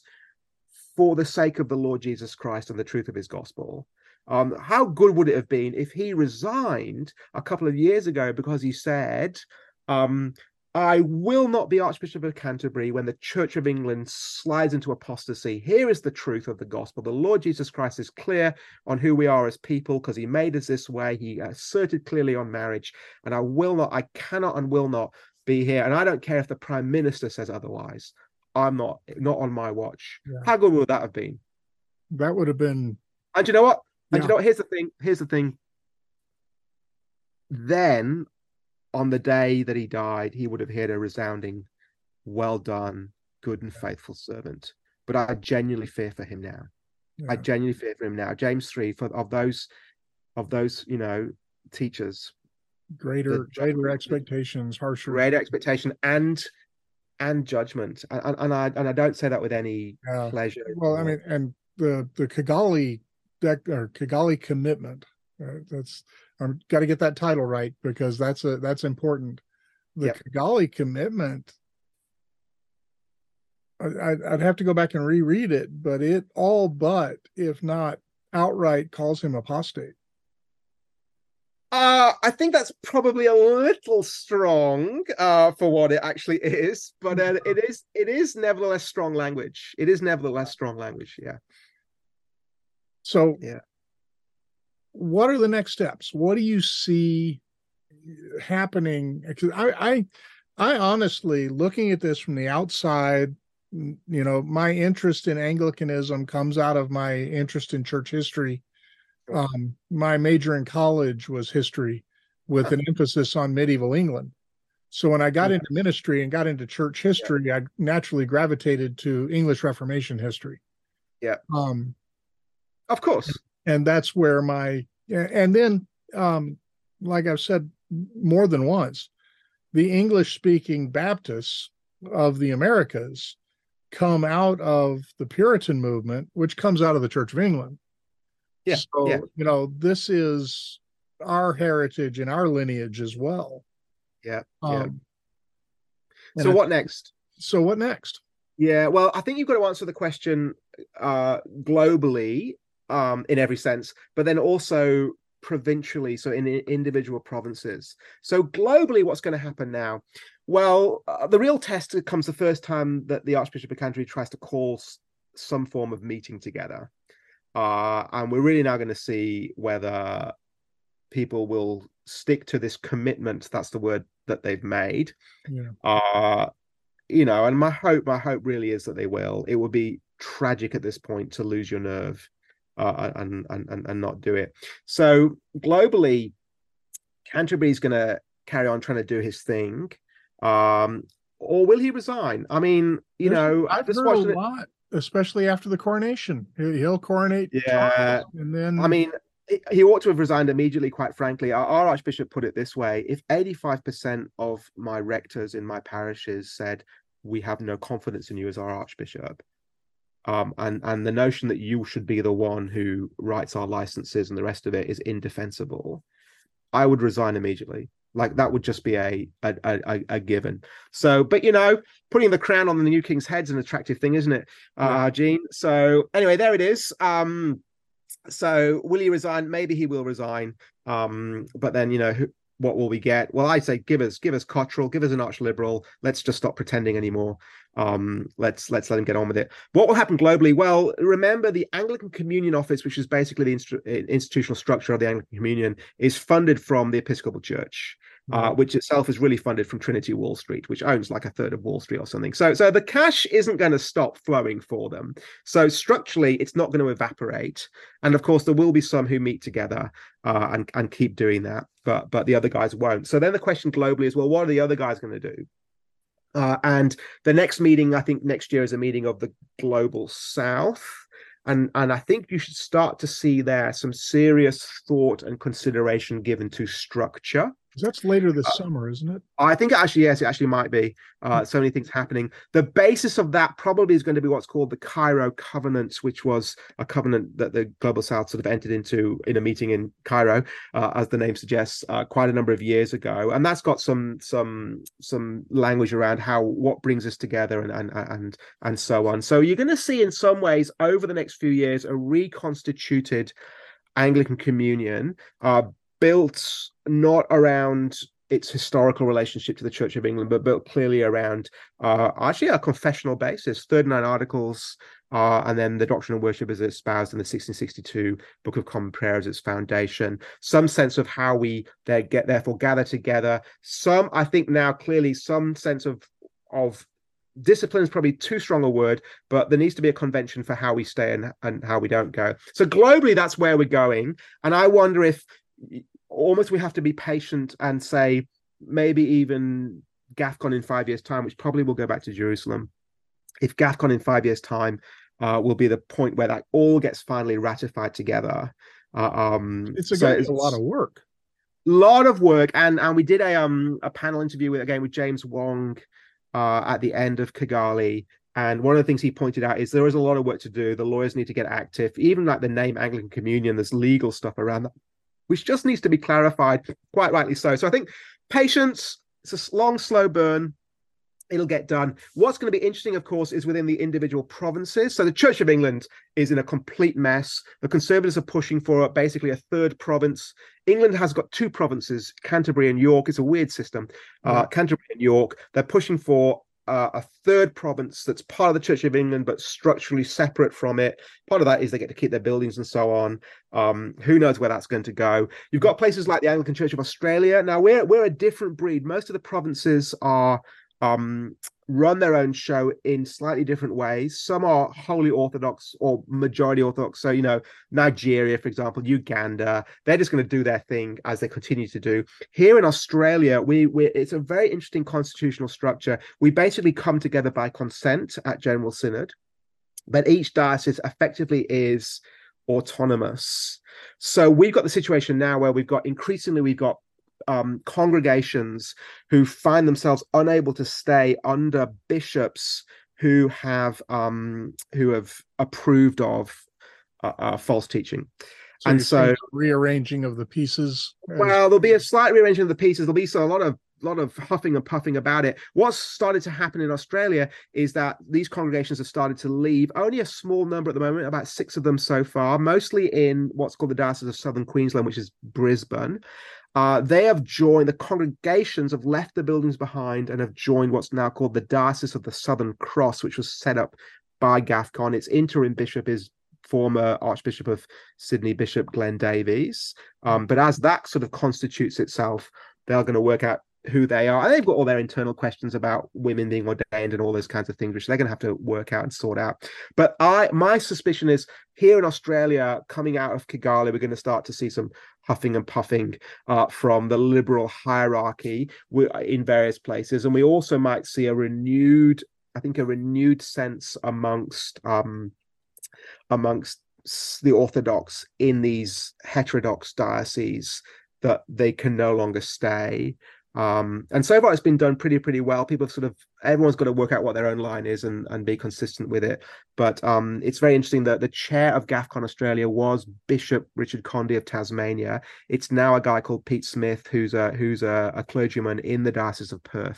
for the sake of the Lord Jesus Christ and the truth of his gospel. Um, how good would it have been if he resigned a couple of years ago because he said, um, I will not be Archbishop of Canterbury when the Church of England slides into apostasy. Here is the truth of the gospel. The Lord Jesus Christ is clear on who we are as people, because he made us this way. He asserted clearly on marriage, and I will not, I cannot and will not be here. And I don't care if the Prime Minister says otherwise. I'm not, not on my watch. Yeah. How good would that have been? That would have been. And you know what? And yeah. you know what? Here's the thing. Here's the thing. Then, on the day that he died, he would have heard a resounding, well done, good and faithful servant. But I genuinely fear for him now. Yeah. I genuinely fear for him now. James three, for of those, of those, you know, teachers. Greater, the, greater expectations, harsher. Greater expectation and and judgment. And, and I and I don't say that with any yeah. pleasure. Well, I mean, and the the Kigali dec or Kigali commitment. Uh, that's I've got to get that title right, because that's a that's important. The yep. Kigali commitment, I, I'd have to go back and reread it, but it all but, if not outright, calls him apostate. Uh, I think that's probably a little strong uh, for what it actually is, but uh, it is it is nevertheless strong language. It is nevertheless strong language. Yeah. So yeah. What are the next steps? What do you see happening? Because I, I, I honestly, looking at this from the outside, you know, my interest in Anglicanism comes out of my interest in church history. Um, my major in college was history, with an emphasis on medieval England. So when I got into ministry and got into church history, I naturally gravitated to English Reformation history. Yeah. Um, of course. And that's where my Yeah, and then, um, like I've said more than once, the English-speaking Baptists of the Americas come out of the Puritan movement, which comes out of the Church of England. Yeah, So, yeah, you know, this is our heritage and our lineage as well. yeah, yeah. Um, So and what next? so what next? Yeah, well, I think you've got to answer the question uh, globally, um, in every sense, but then also provincially, so in individual provinces. So globally, what's going to happen now? Well, uh, the real test comes the first time that the Archbishop of Canterbury tries to call s- some form of meeting together. Uh, and we're really now going to see whether people will stick to this commitment. That's the word that they've made. Yeah. Uh, you know, and my hope, my hope really is that they will. It would be tragic at this point to lose your nerve uh, and, and and and not do it. So globally, Canterbury's going to carry on trying to do his thing, um, or will he resign? I mean, you There's, know, I've just heard a watching it. lot, especially after the coronation. He- He'll coronate Yeah, Charles, and I then mean, he ought to have resigned immediately, quite frankly. Our, our Archbishop put it this way: if eighty-five percent of my rectors in my parishes said, we have no confidence in you as our Archbishop, um, and, and the notion that you should be the one who writes our licenses and the rest of it is indefensible, I would resign immediately. Like that would just be a a, a a given. So, but you know, putting the crown on the new king's head is an attractive thing, isn't it, uh, Gene? So anyway, there it is. Um, so will he resign? Maybe he will resign. Um, but then you know, who, what will we get? Well, I say give us give us Cottrell, give us an arch liberal. Let's just stop pretending anymore. Um, let's let's let him get on with it. What will happen globally? Well, remember the Anglican Communion Office, which is basically the instru- institutional structure of the Anglican Communion, is funded from the Episcopal Church. Uh, which itself is really funded from Trinity Wall Street, which owns like a third of Wall Street or something. So, so the cash isn't going to stop flowing for them. So structurally, it's not going to evaporate. And of course, there will be some who meet together uh, and and keep doing that, but but the other guys won't. So then the question globally is, well, what are the other guys going to do? Uh, and the next meeting, I think next year, is a meeting of the Global South. And, and I think you should start to see there some serious thought and consideration given to structure. that's later this summer, isn't it? I think actually, yes, it actually might be. Uh, so many things happening. The basis of that probably is going to be what's called the Cairo Covenant, which was a covenant that the Global South sort of entered into in a meeting in Cairo, uh, as the name suggests, uh, quite a number of years ago. And that's got some some some language around how what brings us together and and and and so on. So you're going to see in some ways over the next few years a reconstituted Anglican Communion, uh, built not around its historical relationship to the Church of England, but built clearly around uh, actually a confessional basis, thirty-nine articles, uh, and then the doctrine of worship as espoused in the sixteen sixty-two Book of Common Prayer as its foundation. Some sense of how we there get therefore gather together. Some, I think now clearly, some sense of of discipline is probably too strong a word, but there needs to be a convention for how we stay and, and how we don't go. So globally, that's where we're going. And I wonder if almost we have to be patient and say maybe even GAFCON in five years' time, which probably will go back to Jerusalem. If GAFCON in five years' time uh, will be the point where that all gets finally ratified together. Uh, um, It's a, so it's a lot of work. Lot of work, and and we did a um a panel interview with again with James Wong uh, at the end of Kigali. And one of the things he pointed out is there is a lot of work to do. The lawyers need to get active. Even like the name Anglican Communion, there's legal stuff around that, which just needs to be clarified, quite rightly so. So I think patience, it's a long, slow burn. It'll get done. What's going to be interesting, of course, is within the individual provinces. So the Church of England is in a complete mess. The Conservatives are pushing for basically a third province. England has got two provinces, Canterbury and York. It's a weird system. Uh, right. Canterbury and York. They're pushing for Uh, a third province that's part of the Church of England, but structurally separate from it. Part of that is they get to keep their buildings and so on. Um, who knows where that's going to go? You've got places like the Anglican Church of Australia. Now, we're we're a different breed. Most of the provinces are um, run their own show in slightly different ways. Some are wholly Orthodox or majority Orthodox. So, you know, Nigeria, for example, Uganda, they're just going to do their thing as they continue to do. Here in Australia, we we it's a very interesting constitutional structure. We basically come together by consent at General Synod, but each diocese effectively is autonomous. So we've got the situation now where we've got increasingly we've got um, congregations who find themselves unable to stay under bishops who have um, who have approved of uh, uh, false teaching. So and so rearranging of the pieces. As... Well, there'll be a slight rearranging of the pieces. There'll be so a lot of lot of huffing and puffing about it. What's started to happen in Australia is that these congregations have started to leave. Only a small number at the moment, about six of them so far, mostly in what's called the Diocese of Southern Queensland, which is Brisbane. Uh, they have joined, the congregations have left the buildings behind and have joined what's now called the Diocese of the Southern Cross, which was set up by GAFCON. Its interim bishop is former Archbishop of Sydney, Bishop Glenn Davies. Um, but as that sort of constitutes itself, they're going to work out who they are. And they've got all their internal questions about women being ordained and all those kinds of things, which they're going to have to work out and sort out. But I, my suspicion is here in Australia, coming out of Kigali, we're going to start to see some huffing and puffing uh, from the liberal hierarchy in various places. And we also might see a renewed, I think, a renewed sense amongst um, amongst the Orthodox in these heterodox dioceses that they can no longer stay. Um, and so far it's been done pretty, pretty well. People have sort of, everyone's got to work out what their own line is and, and be consistent with it. But um, it's very interesting that the chair of GAFCON Australia was Bishop Richard Condy of Tasmania. It's now a guy called Pete Smith, who's a, who's a, a clergyman in the Diocese of Perth.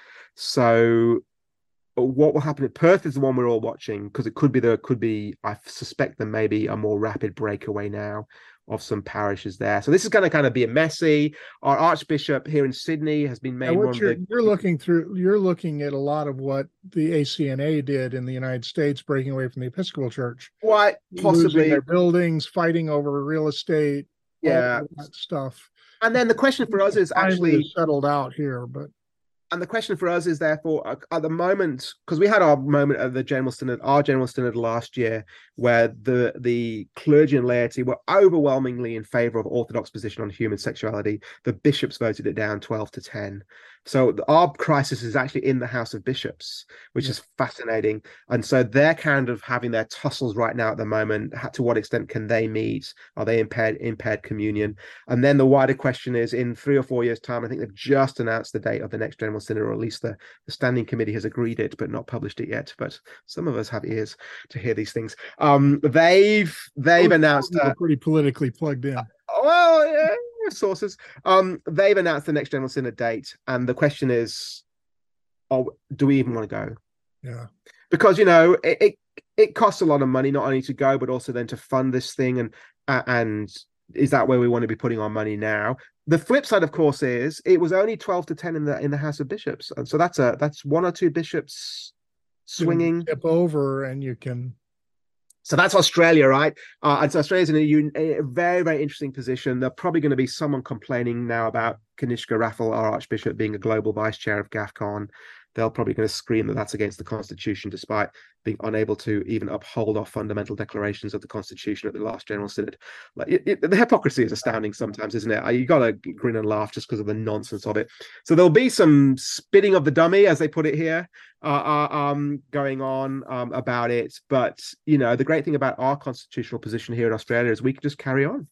So what will happen at Perth is the one we're all watching, because it could be, there could be, I suspect there may be a more rapid breakaway now of some parishes there. So this is going to kind of be a messy. Our Archbishop here in Sydney has been made one of you're, the... you're looking through, you're looking at a lot of what the A C N A did in the United States, breaking away from the Episcopal Church. Quite possibly. Losing their buildings, fighting over real estate, yeah, all that stuff. And then the question for us is actually settled out here, but and the question for us is therefore at the moment, because we had our moment at the General Synod, our General Synod last year, where the the clergy and laity were overwhelmingly in favor of Orthodox position on human sexuality. The bishops voted it down twelve to ten. So our crisis is actually in the House of Bishops, which yeah. is fascinating. And so they're kind of having their tussles right now at the moment. To what extent can they meet? Are they impaired impaired communion? And then the wider question is, in three or four years' time, I think they've just announced the date of the next General Synod, or at least the, the Standing Committee has agreed it, but not published it yet. But some of us have ears to hear these things. Um, they've they've oh, announced uh, pretty politically plugged in. Uh, well, yeah. sources um they've announced the next General Synod date, and the question is, oh, do we even want to go? Yeah, because you know it, it it costs a lot of money, not only to go but also then to fund this thing, and uh, and is that where we want to be putting our money now? The flip side, of course, is it was only twelve to ten in the in the House of Bishops, and so that's a that's one or two bishops swinging tip over, and you can. So that's Australia, right? Uh, and so Australia's in a, a very, very interesting position. There's probably going to be someone complaining now about Kanishka Raffel, our Archbishop, being a global vice chair of GAFCON. They're probably going to scream that that's against the Constitution, despite being unable to even uphold our fundamental declarations of the Constitution at the last General Synod. Like it, it, the hypocrisy is astounding sometimes, isn't it? You got to grin and laugh just because of the nonsense of it. So there'll be some spitting of the dummy, as they put it here, uh, uh, um, going on um, about it. But you know, the great thing about our constitutional position here in Australia is we can just carry on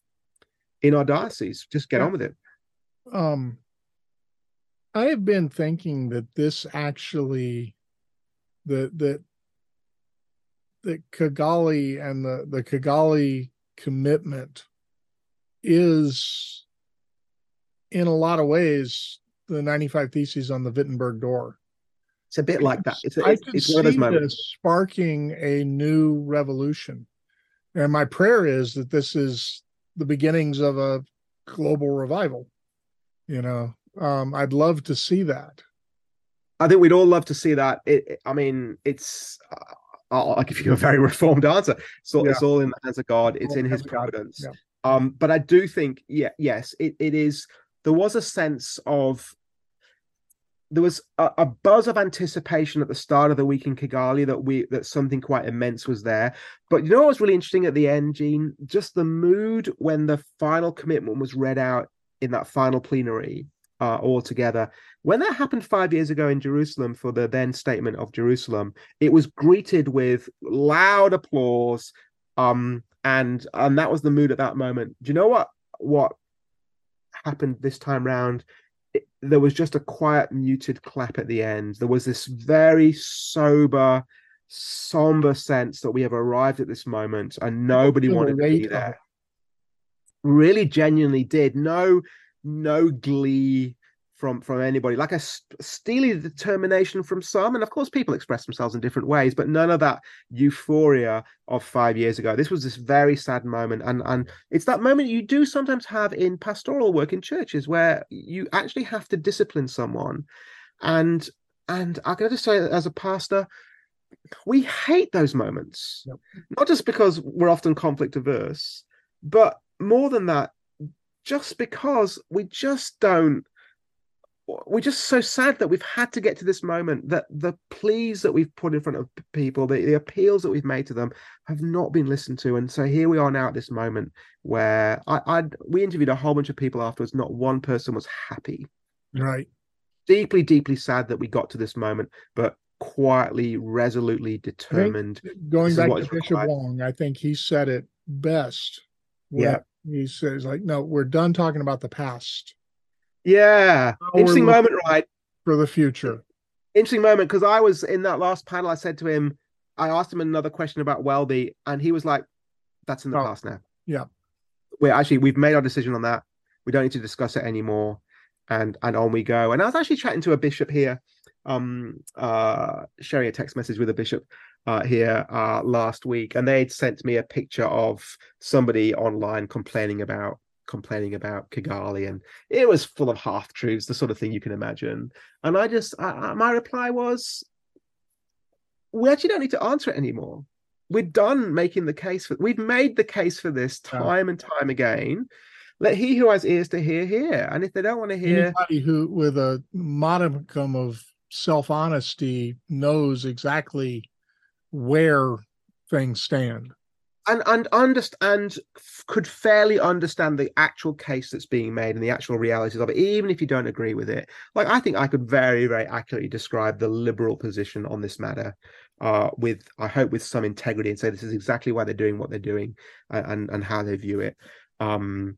in our diocese, just get yeah. on with it. Um. I have been thinking that this actually, that that the Kigali and the, the Kigali commitment is, in a lot of ways, the ninety-five Theses on the Wittenberg door. It's a bit like that. It's, I it's, could it's see one of those moments. this sparking a new revolution. And my prayer is that this is the beginnings of a global revival, you know. Um, I'd love to see that. I think we'd all love to see that. It, it, I mean, it's. Uh, I'll, I'll give you a very reformed answer. So yeah. It's all in the hands of God. It's in His providence. Yeah. Um, but I do think, yeah, yes, it, it is. There was a sense of. There was a, a buzz of anticipation at the start of the week in Kigali that we that something quite immense was there. But you know what was really interesting at the end, Gene? Just the mood when the final commitment was read out in that final plenary. Uh, all together. When that happened five years ago in Jerusalem for the then Statement of Jerusalem, it was greeted with loud applause. Um, and and that was the mood at that moment. Do you know what what happened this time round? It, there was just a quiet, muted clap at the end. There was this very sober, somber sense that we have arrived at this moment, and nobody wanted to be there. Really, genuinely did. No, no glee from from anybody, like a steely determination from some, and of course people express themselves in different ways, but none of that euphoria of five years ago. This was this very sad moment, and and it's that moment you do sometimes have in pastoral work in churches where you actually have to discipline someone, and and I gotta say, as a pastor, we hate those moments. Yep. Not just because we're often conflict averse, but more than that, just because we just don't we're just so sad that we've had to get to this moment, that the pleas that we've put in front of people, the, the appeals that we've made to them have not been listened to. And so here we are now at this moment where I I we interviewed a whole bunch of people afterwards. Not one person was happy. Right. Deeply, deeply sad that we got to this moment, but quietly, resolutely determined. Going back to Bishop Wong, I think he said it best. Yeah. He says, like, no, we're done talking about the past. Yeah. Now interesting moment, right? For the future. Interesting moment, because I was in that last panel. I said to him, I asked him another question about Welby, and he was like, that's in the oh, past now. Yeah. We're actually, we've made our decision on that. We don't need to discuss it anymore. And and on we go. And I was actually chatting to a bishop here, um, uh, sharing a text message with a bishop uh, here uh, last week, and they'd sent me a picture of somebody online complaining about complaining about Kigali, and it was full of half truths, the sort of thing you can imagine. And I just, I, my reply was, we actually don't need to answer it anymore. We're done making the case for. We've made the case for this time oh. and time again. Let he who has ears to hear, hear. And if they don't want to hear... Anybody who, with a modicum of self-honesty, knows exactly where things stand. And, and, understand, could fairly understand the actual case that's being made and the actual realities of it, even if you don't agree with it. Like, I think I could very, very accurately describe the liberal position on this matter uh, with, I hope, with some integrity, and say this is exactly why they're doing what they're doing and, and, and how they view it. Um,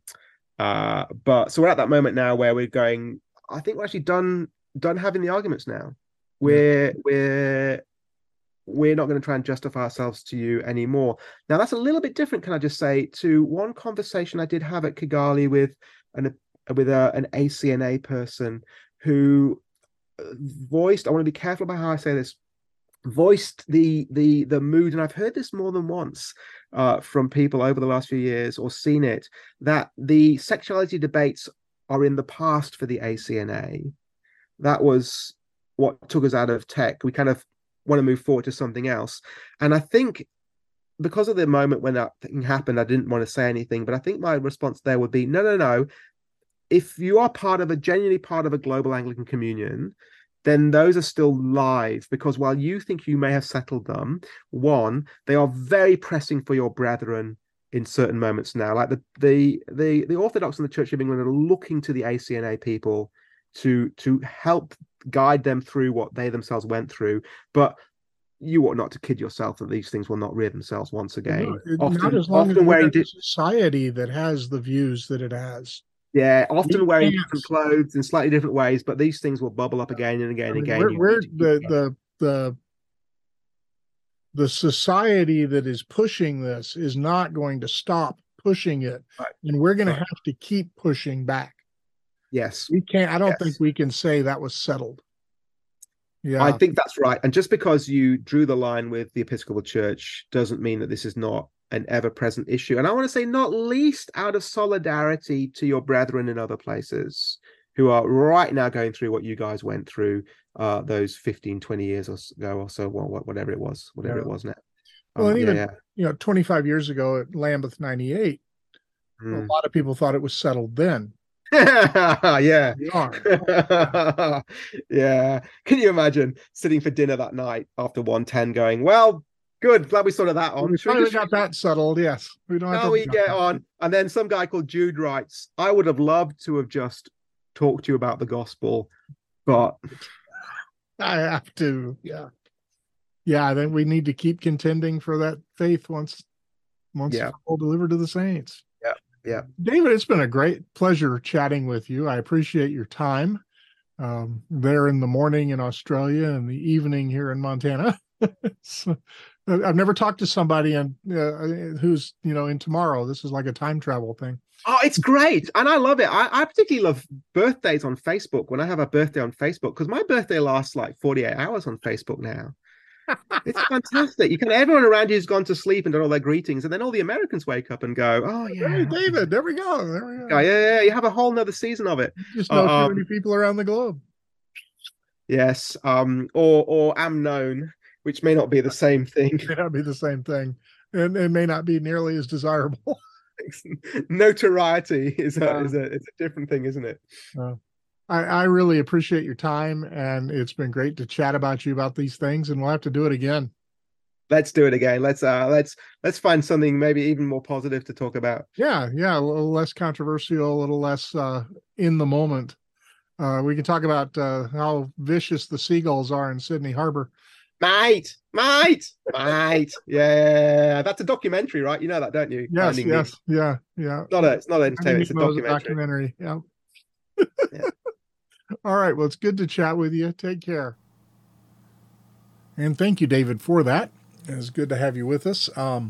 uh but so we're at that moment now where we're going, I think we're actually done done having the arguments now. We're yeah. we're we're not going to try and justify ourselves to you anymore. Now that's a little bit different, can I just say, to one conversation I did have at Kigali with an with a, an A C N A person who voiced, I want to be careful about how I say this, voiced the the the mood, and I've heard this more than once uh from people over the last few years, or seen it, that the sexuality debates are in the past for the A C N A. That was what took us out of tech. We kind of want to move forward to something else. And I think because of the moment when that thing happened, I didn't want to say anything, but I think my response there would be, no, no, no. If you are part of a genuinely part of a global Anglican communion, then those are still live, because while you think you may have settled them, one, they are very pressing for your brethren in certain moments now. Like the the the, the Orthodox and the Church of England are looking to the A C N A people to to help guide them through what they themselves went through. But you ought not to kid yourself that these things will not rear themselves once again. No, often, not as long often as wearing a society that has the views that it has. Yeah, often we wearing can't. different clothes in slightly different ways, but these things will bubble up again and again I mean, and again. We're, You we're need to the, the the the society that is pushing this is not going to stop pushing it, right. and we're going right. to have to keep pushing back. Yes, we can't. I don't yes. think we can say that was settled. Yeah, I think that's right. And just because you drew the line with the Episcopal Church doesn't mean that this is not an ever-present issue. And I want to say, not least out of solidarity to your brethren in other places who are right now going through what you guys went through uh, those fifteen, twenty years ago or so, well, whatever it was, whatever yeah. it was now. Um, well, and even, yeah, yeah. you know, twenty-five years ago at Lambeth ninety-eight, mm. a lot of people thought it was settled then. yeah. yeah. Can you imagine sitting for dinner that night after one ten going, well, good, glad we sorted that on. We finally got that settled, yes. We don't have now to we get that. on. And then some guy called Jude writes, I would have loved to have just talked to you about the gospel, but I have to, yeah. Yeah, I think we need to keep contending for that faith once Once Yeah. for all, delivered to the saints. Yeah. Yeah. David, it's been a great pleasure chatting with you. I appreciate your time. Um, there in the morning in Australia and the evening here in Montana. So, I've never talked to somebody and uh, who's, you know, in tomorrow. This is like a time travel thing. Oh, it's great. And I love it. I, I particularly love birthdays on Facebook when I have a birthday on Facebook, because my birthday lasts like forty-eight hours on Facebook now. It's fantastic. You can everyone around you's gone to sleep and done all their greetings, and then all the Americans wake up and go, "Oh yeah, Hey, David, there we go. There we go. yeah, yeah, yeah." You have a whole nother season of it. You just know Uh, too many um, people around the globe. yes, um, or or am known, which may not be the same thing. It may not be the same thing, and it may not be nearly as desirable. Notoriety is a Yeah. is a it's a different thing, isn't it? Uh, I, I really appreciate your time, and it's been great to chat about you about these things, and we'll have to do it again. Let's do it again. Let's uh let's let's find something maybe even more positive to talk about. Yeah, yeah, a little less controversial, a little less uh, in the moment. Uh, we can talk about uh, how vicious the seagulls are in Sydney Harbor. Mate, mate, mate. Yeah, that's a documentary, right? You know that, don't you? Yes, Finding yes, Nemo. yeah, yeah. It's not a it's not entertainment, it's a Finding Nemo's documentary. documentary. Yeah. Yeah. All right. Well, it's good to chat with you. Take care. And thank you, David, for that. It was good to have you with us. Um,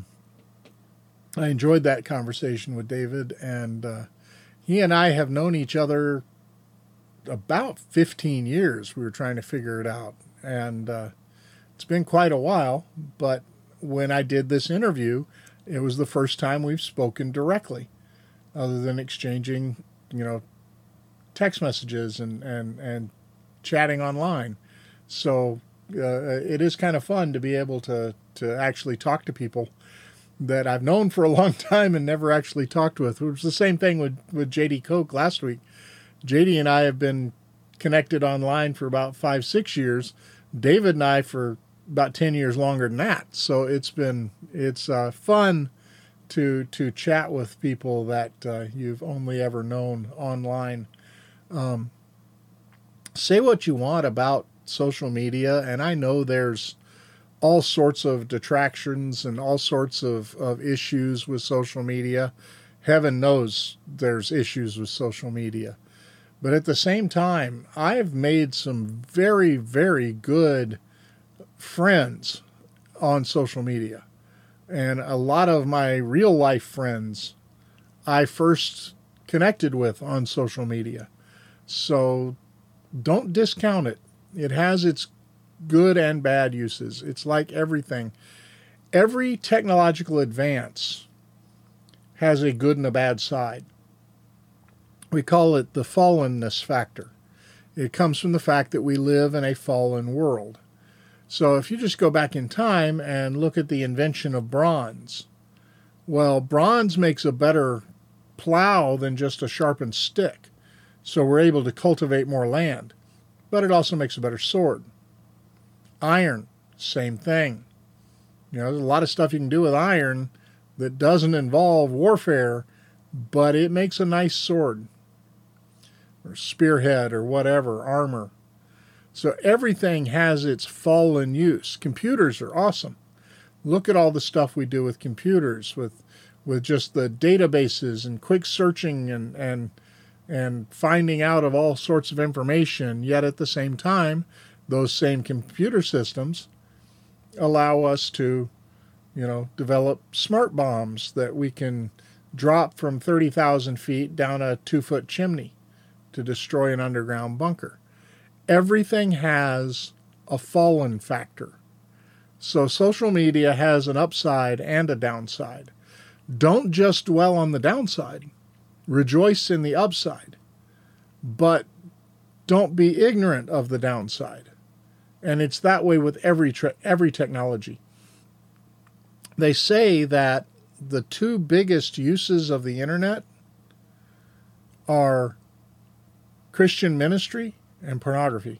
I enjoyed that conversation with David, and uh, he and I have known each other about fifteen years. We were trying to figure it out, and uh, it's been quite a while. But when I did this interview, it was the first time we've spoken directly, other than exchanging, you know, text messages and, and, and chatting online. So uh, it is kind of fun to be able to, to actually talk to people that I've known for a long time and never actually talked with. It was the same thing with, with J D Koch last week. J D and I have been connected online for about five, six years. David and I for about ten years longer than that. So it's been, it's uh, fun to, to chat with people that uh, you've only ever known online. Um, say what you want about social media, and I know there's all sorts of detractions and all sorts of, of issues with social media. Heaven knows there's issues with social media. But at the same time, I've made some very, very good friends on social media. And a lot of my real life friends I first connected with on social media. So don't discount it. It has its good and bad uses. It's like everything. Every technological advance has a good and a bad side. We call it the fallenness factor. It comes from the fact that we live in a fallen world. So if you just go back in time and look at the invention of bronze, well, bronze makes a better plow than just a sharpened stick. So we're able to cultivate more land, but it also makes a better sword. Iron, same thing. You know, there's a lot of stuff you can do with iron that doesn't involve warfare, but it makes a nice sword or spearhead or whatever, armor. So everything has its fallen use. Computers are awesome. Look at all the stuff we do with computers, with with just the databases and quick searching and and and finding out of all sorts of information, yet at the same time, those same computer systems allow us to, you know, develop smart bombs that we can drop from thirty thousand feet down a two-foot chimney to destroy an underground bunker. Everything has a fallen factor. So social media has an upside and a downside. Don't just dwell on the downside. Rejoice in the upside, but don't be ignorant of the downside. And it's that way with every tre- every technology. They say that the two biggest uses of the internet are Christian ministry and pornography.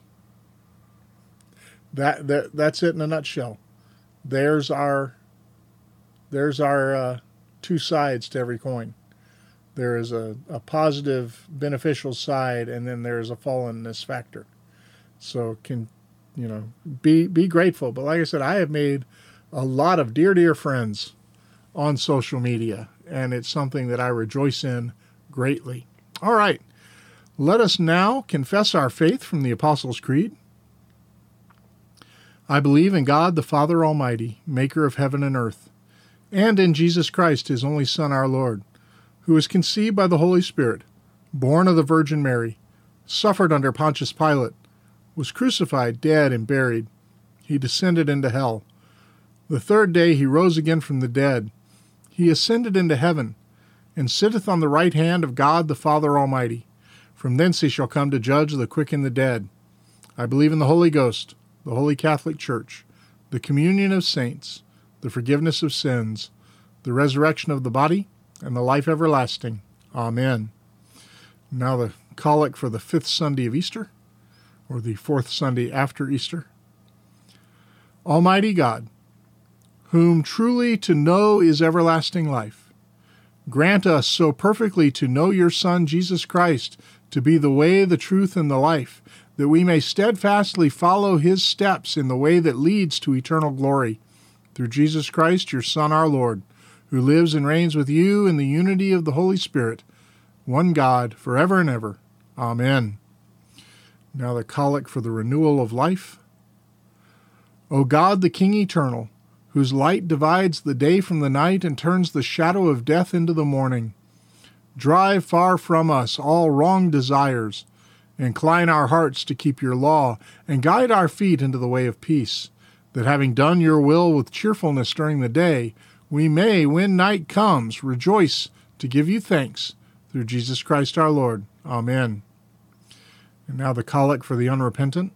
That, that that's it in a nutshell. There's our there's our uh, two sides to every coin. There is a, a positive, beneficial side, and then there's a fallenness factor. So can, you know, be be grateful. But like I said, I have made a lot of dear, dear friends on social media, and it's something that I rejoice in greatly. All right, let us now confess our faith from the Apostles' Creed. I believe in God, the Father Almighty, maker of heaven and earth, and in Jesus Christ, his only Son, our Lord, who was conceived by the Holy Spirit, born of the Virgin Mary, suffered under Pontius Pilate, was crucified, dead, and buried. He descended into hell. The third day he rose again from the dead. He ascended into heaven, and sitteth on the right hand of God the Father Almighty. From thence he shall come to judge the quick and the dead. I believe in the Holy Ghost, the Holy Catholic Church, the communion of saints, the forgiveness of sins, the resurrection of the body, and the life everlasting. Amen. Now the collect for the fifth Sunday of Easter, or the fourth Sunday after Easter. Almighty God, whom truly to know is everlasting life, grant us so perfectly to know your Son, Jesus Christ, to be the way, the truth, and the life, that we may steadfastly follow his steps in the way that leads to eternal glory. Through Jesus Christ, your Son, our Lord, who lives and reigns with you in the unity of the Holy Spirit, one God, forever and ever. Amen. Now the collect for the renewal of life. O God, the King eternal, whose light divides the day from the night and turns the shadow of death into the morning, drive far from us all wrong desires, incline our hearts to keep your law, and guide our feet into the way of peace, that having done your will with cheerfulness during the day, we may, when night comes, rejoice to give you thanks, through Jesus Christ our Lord. Amen. And now the collect for the unrepentant.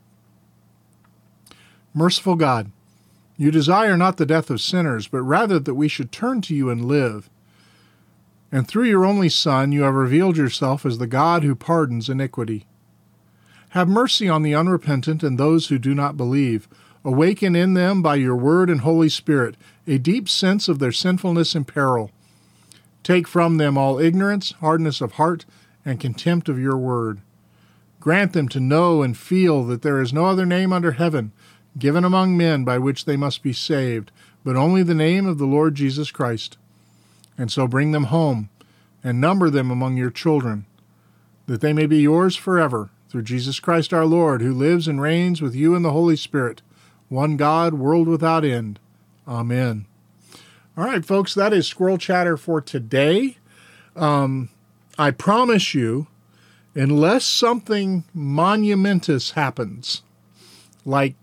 Merciful God, you desire not the death of sinners, but rather that we should turn to you and live. And through your only Son, you have revealed yourself as the God who pardons iniquity. Have mercy on the unrepentant and those who do not believe. Awaken in them by your word and Holy Spirit a deep sense of their sinfulness and peril. Take from them all ignorance, hardness of heart, and contempt of your word. Grant them to know and feel that there is no other name under heaven given among men by which they must be saved, but only the name of the Lord Jesus Christ. And so bring them home and number them among your children, that they may be yours forever, through Jesus Christ our Lord, who lives and reigns with you in the Holy Spirit, one God, world without end. Amen. All right, folks, that is Squirrel Chatter for today. Um, I promise you, unless something monumentous happens, like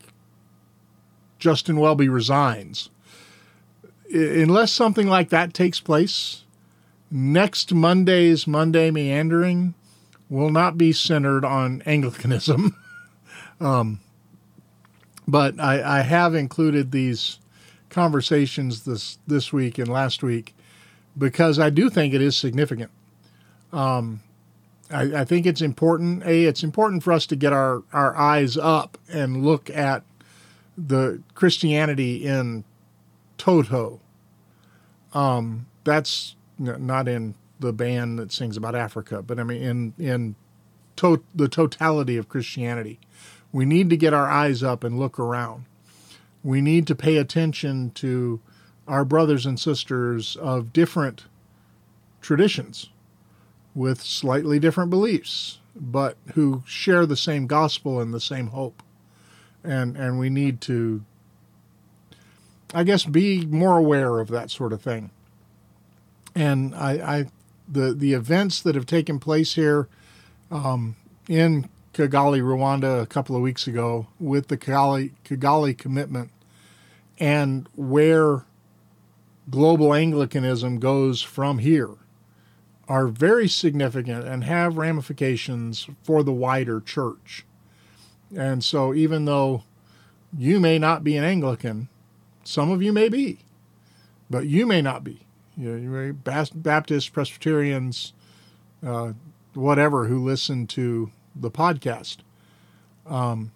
Justin Welby resigns, unless something like that takes place, next Monday's Monday Meandering will not be centered on Anglicanism. um, but I, I have included these conversations this, this week and last week because I do think it is significant. Um, I, I think it's important. A, it's important for us to get our, our eyes up and look at the Christianity in toto. Um, that's n- not in the band that sings about Africa, but I mean in in to- the totality of Christianity. We need to get our eyes up and look around. We need to pay attention to our brothers and sisters of different traditions with slightly different beliefs, but who share the same gospel and the same hope. And and we need to, I guess, be more aware of that sort of thing. And I, I the the events that have taken place here um, in Kigali, Rwanda, a couple of weeks ago, with the Kigali, Kigali Commitment, and where global Anglicanism goes from here, are very significant and have ramifications for the wider church. And so even though you may not be an Anglican, some of you may be, but you may not be. You know, you may be Baptists, Presbyterians, uh, whatever, who listen to the podcast. Um,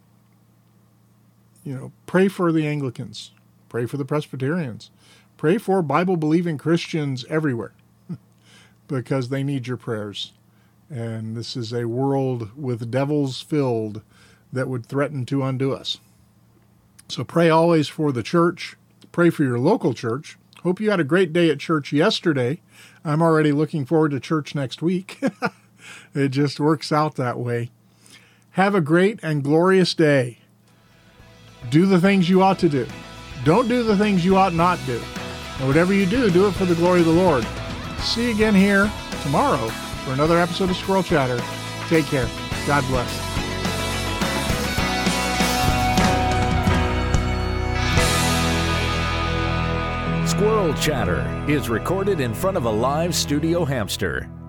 you know, pray for the Anglicans, pray for the Presbyterians, pray for Bible-believing Christians everywhere because they need your prayers. And this is a world with devils filled that would threaten to undo us. So pray always for the church. Pray for your local church, Hope you had a great day at church yesterday. I'm already looking forward to church next week. It just works out that way. Have a great and glorious day. Do the things you ought to do. Don't do the things you ought not do. And whatever you do, do it for the glory of the Lord. See you again here tomorrow for another episode of Squirrel Chatter. Take care. God bless. Squirrel Chatter is recorded in front of a live studio hamster.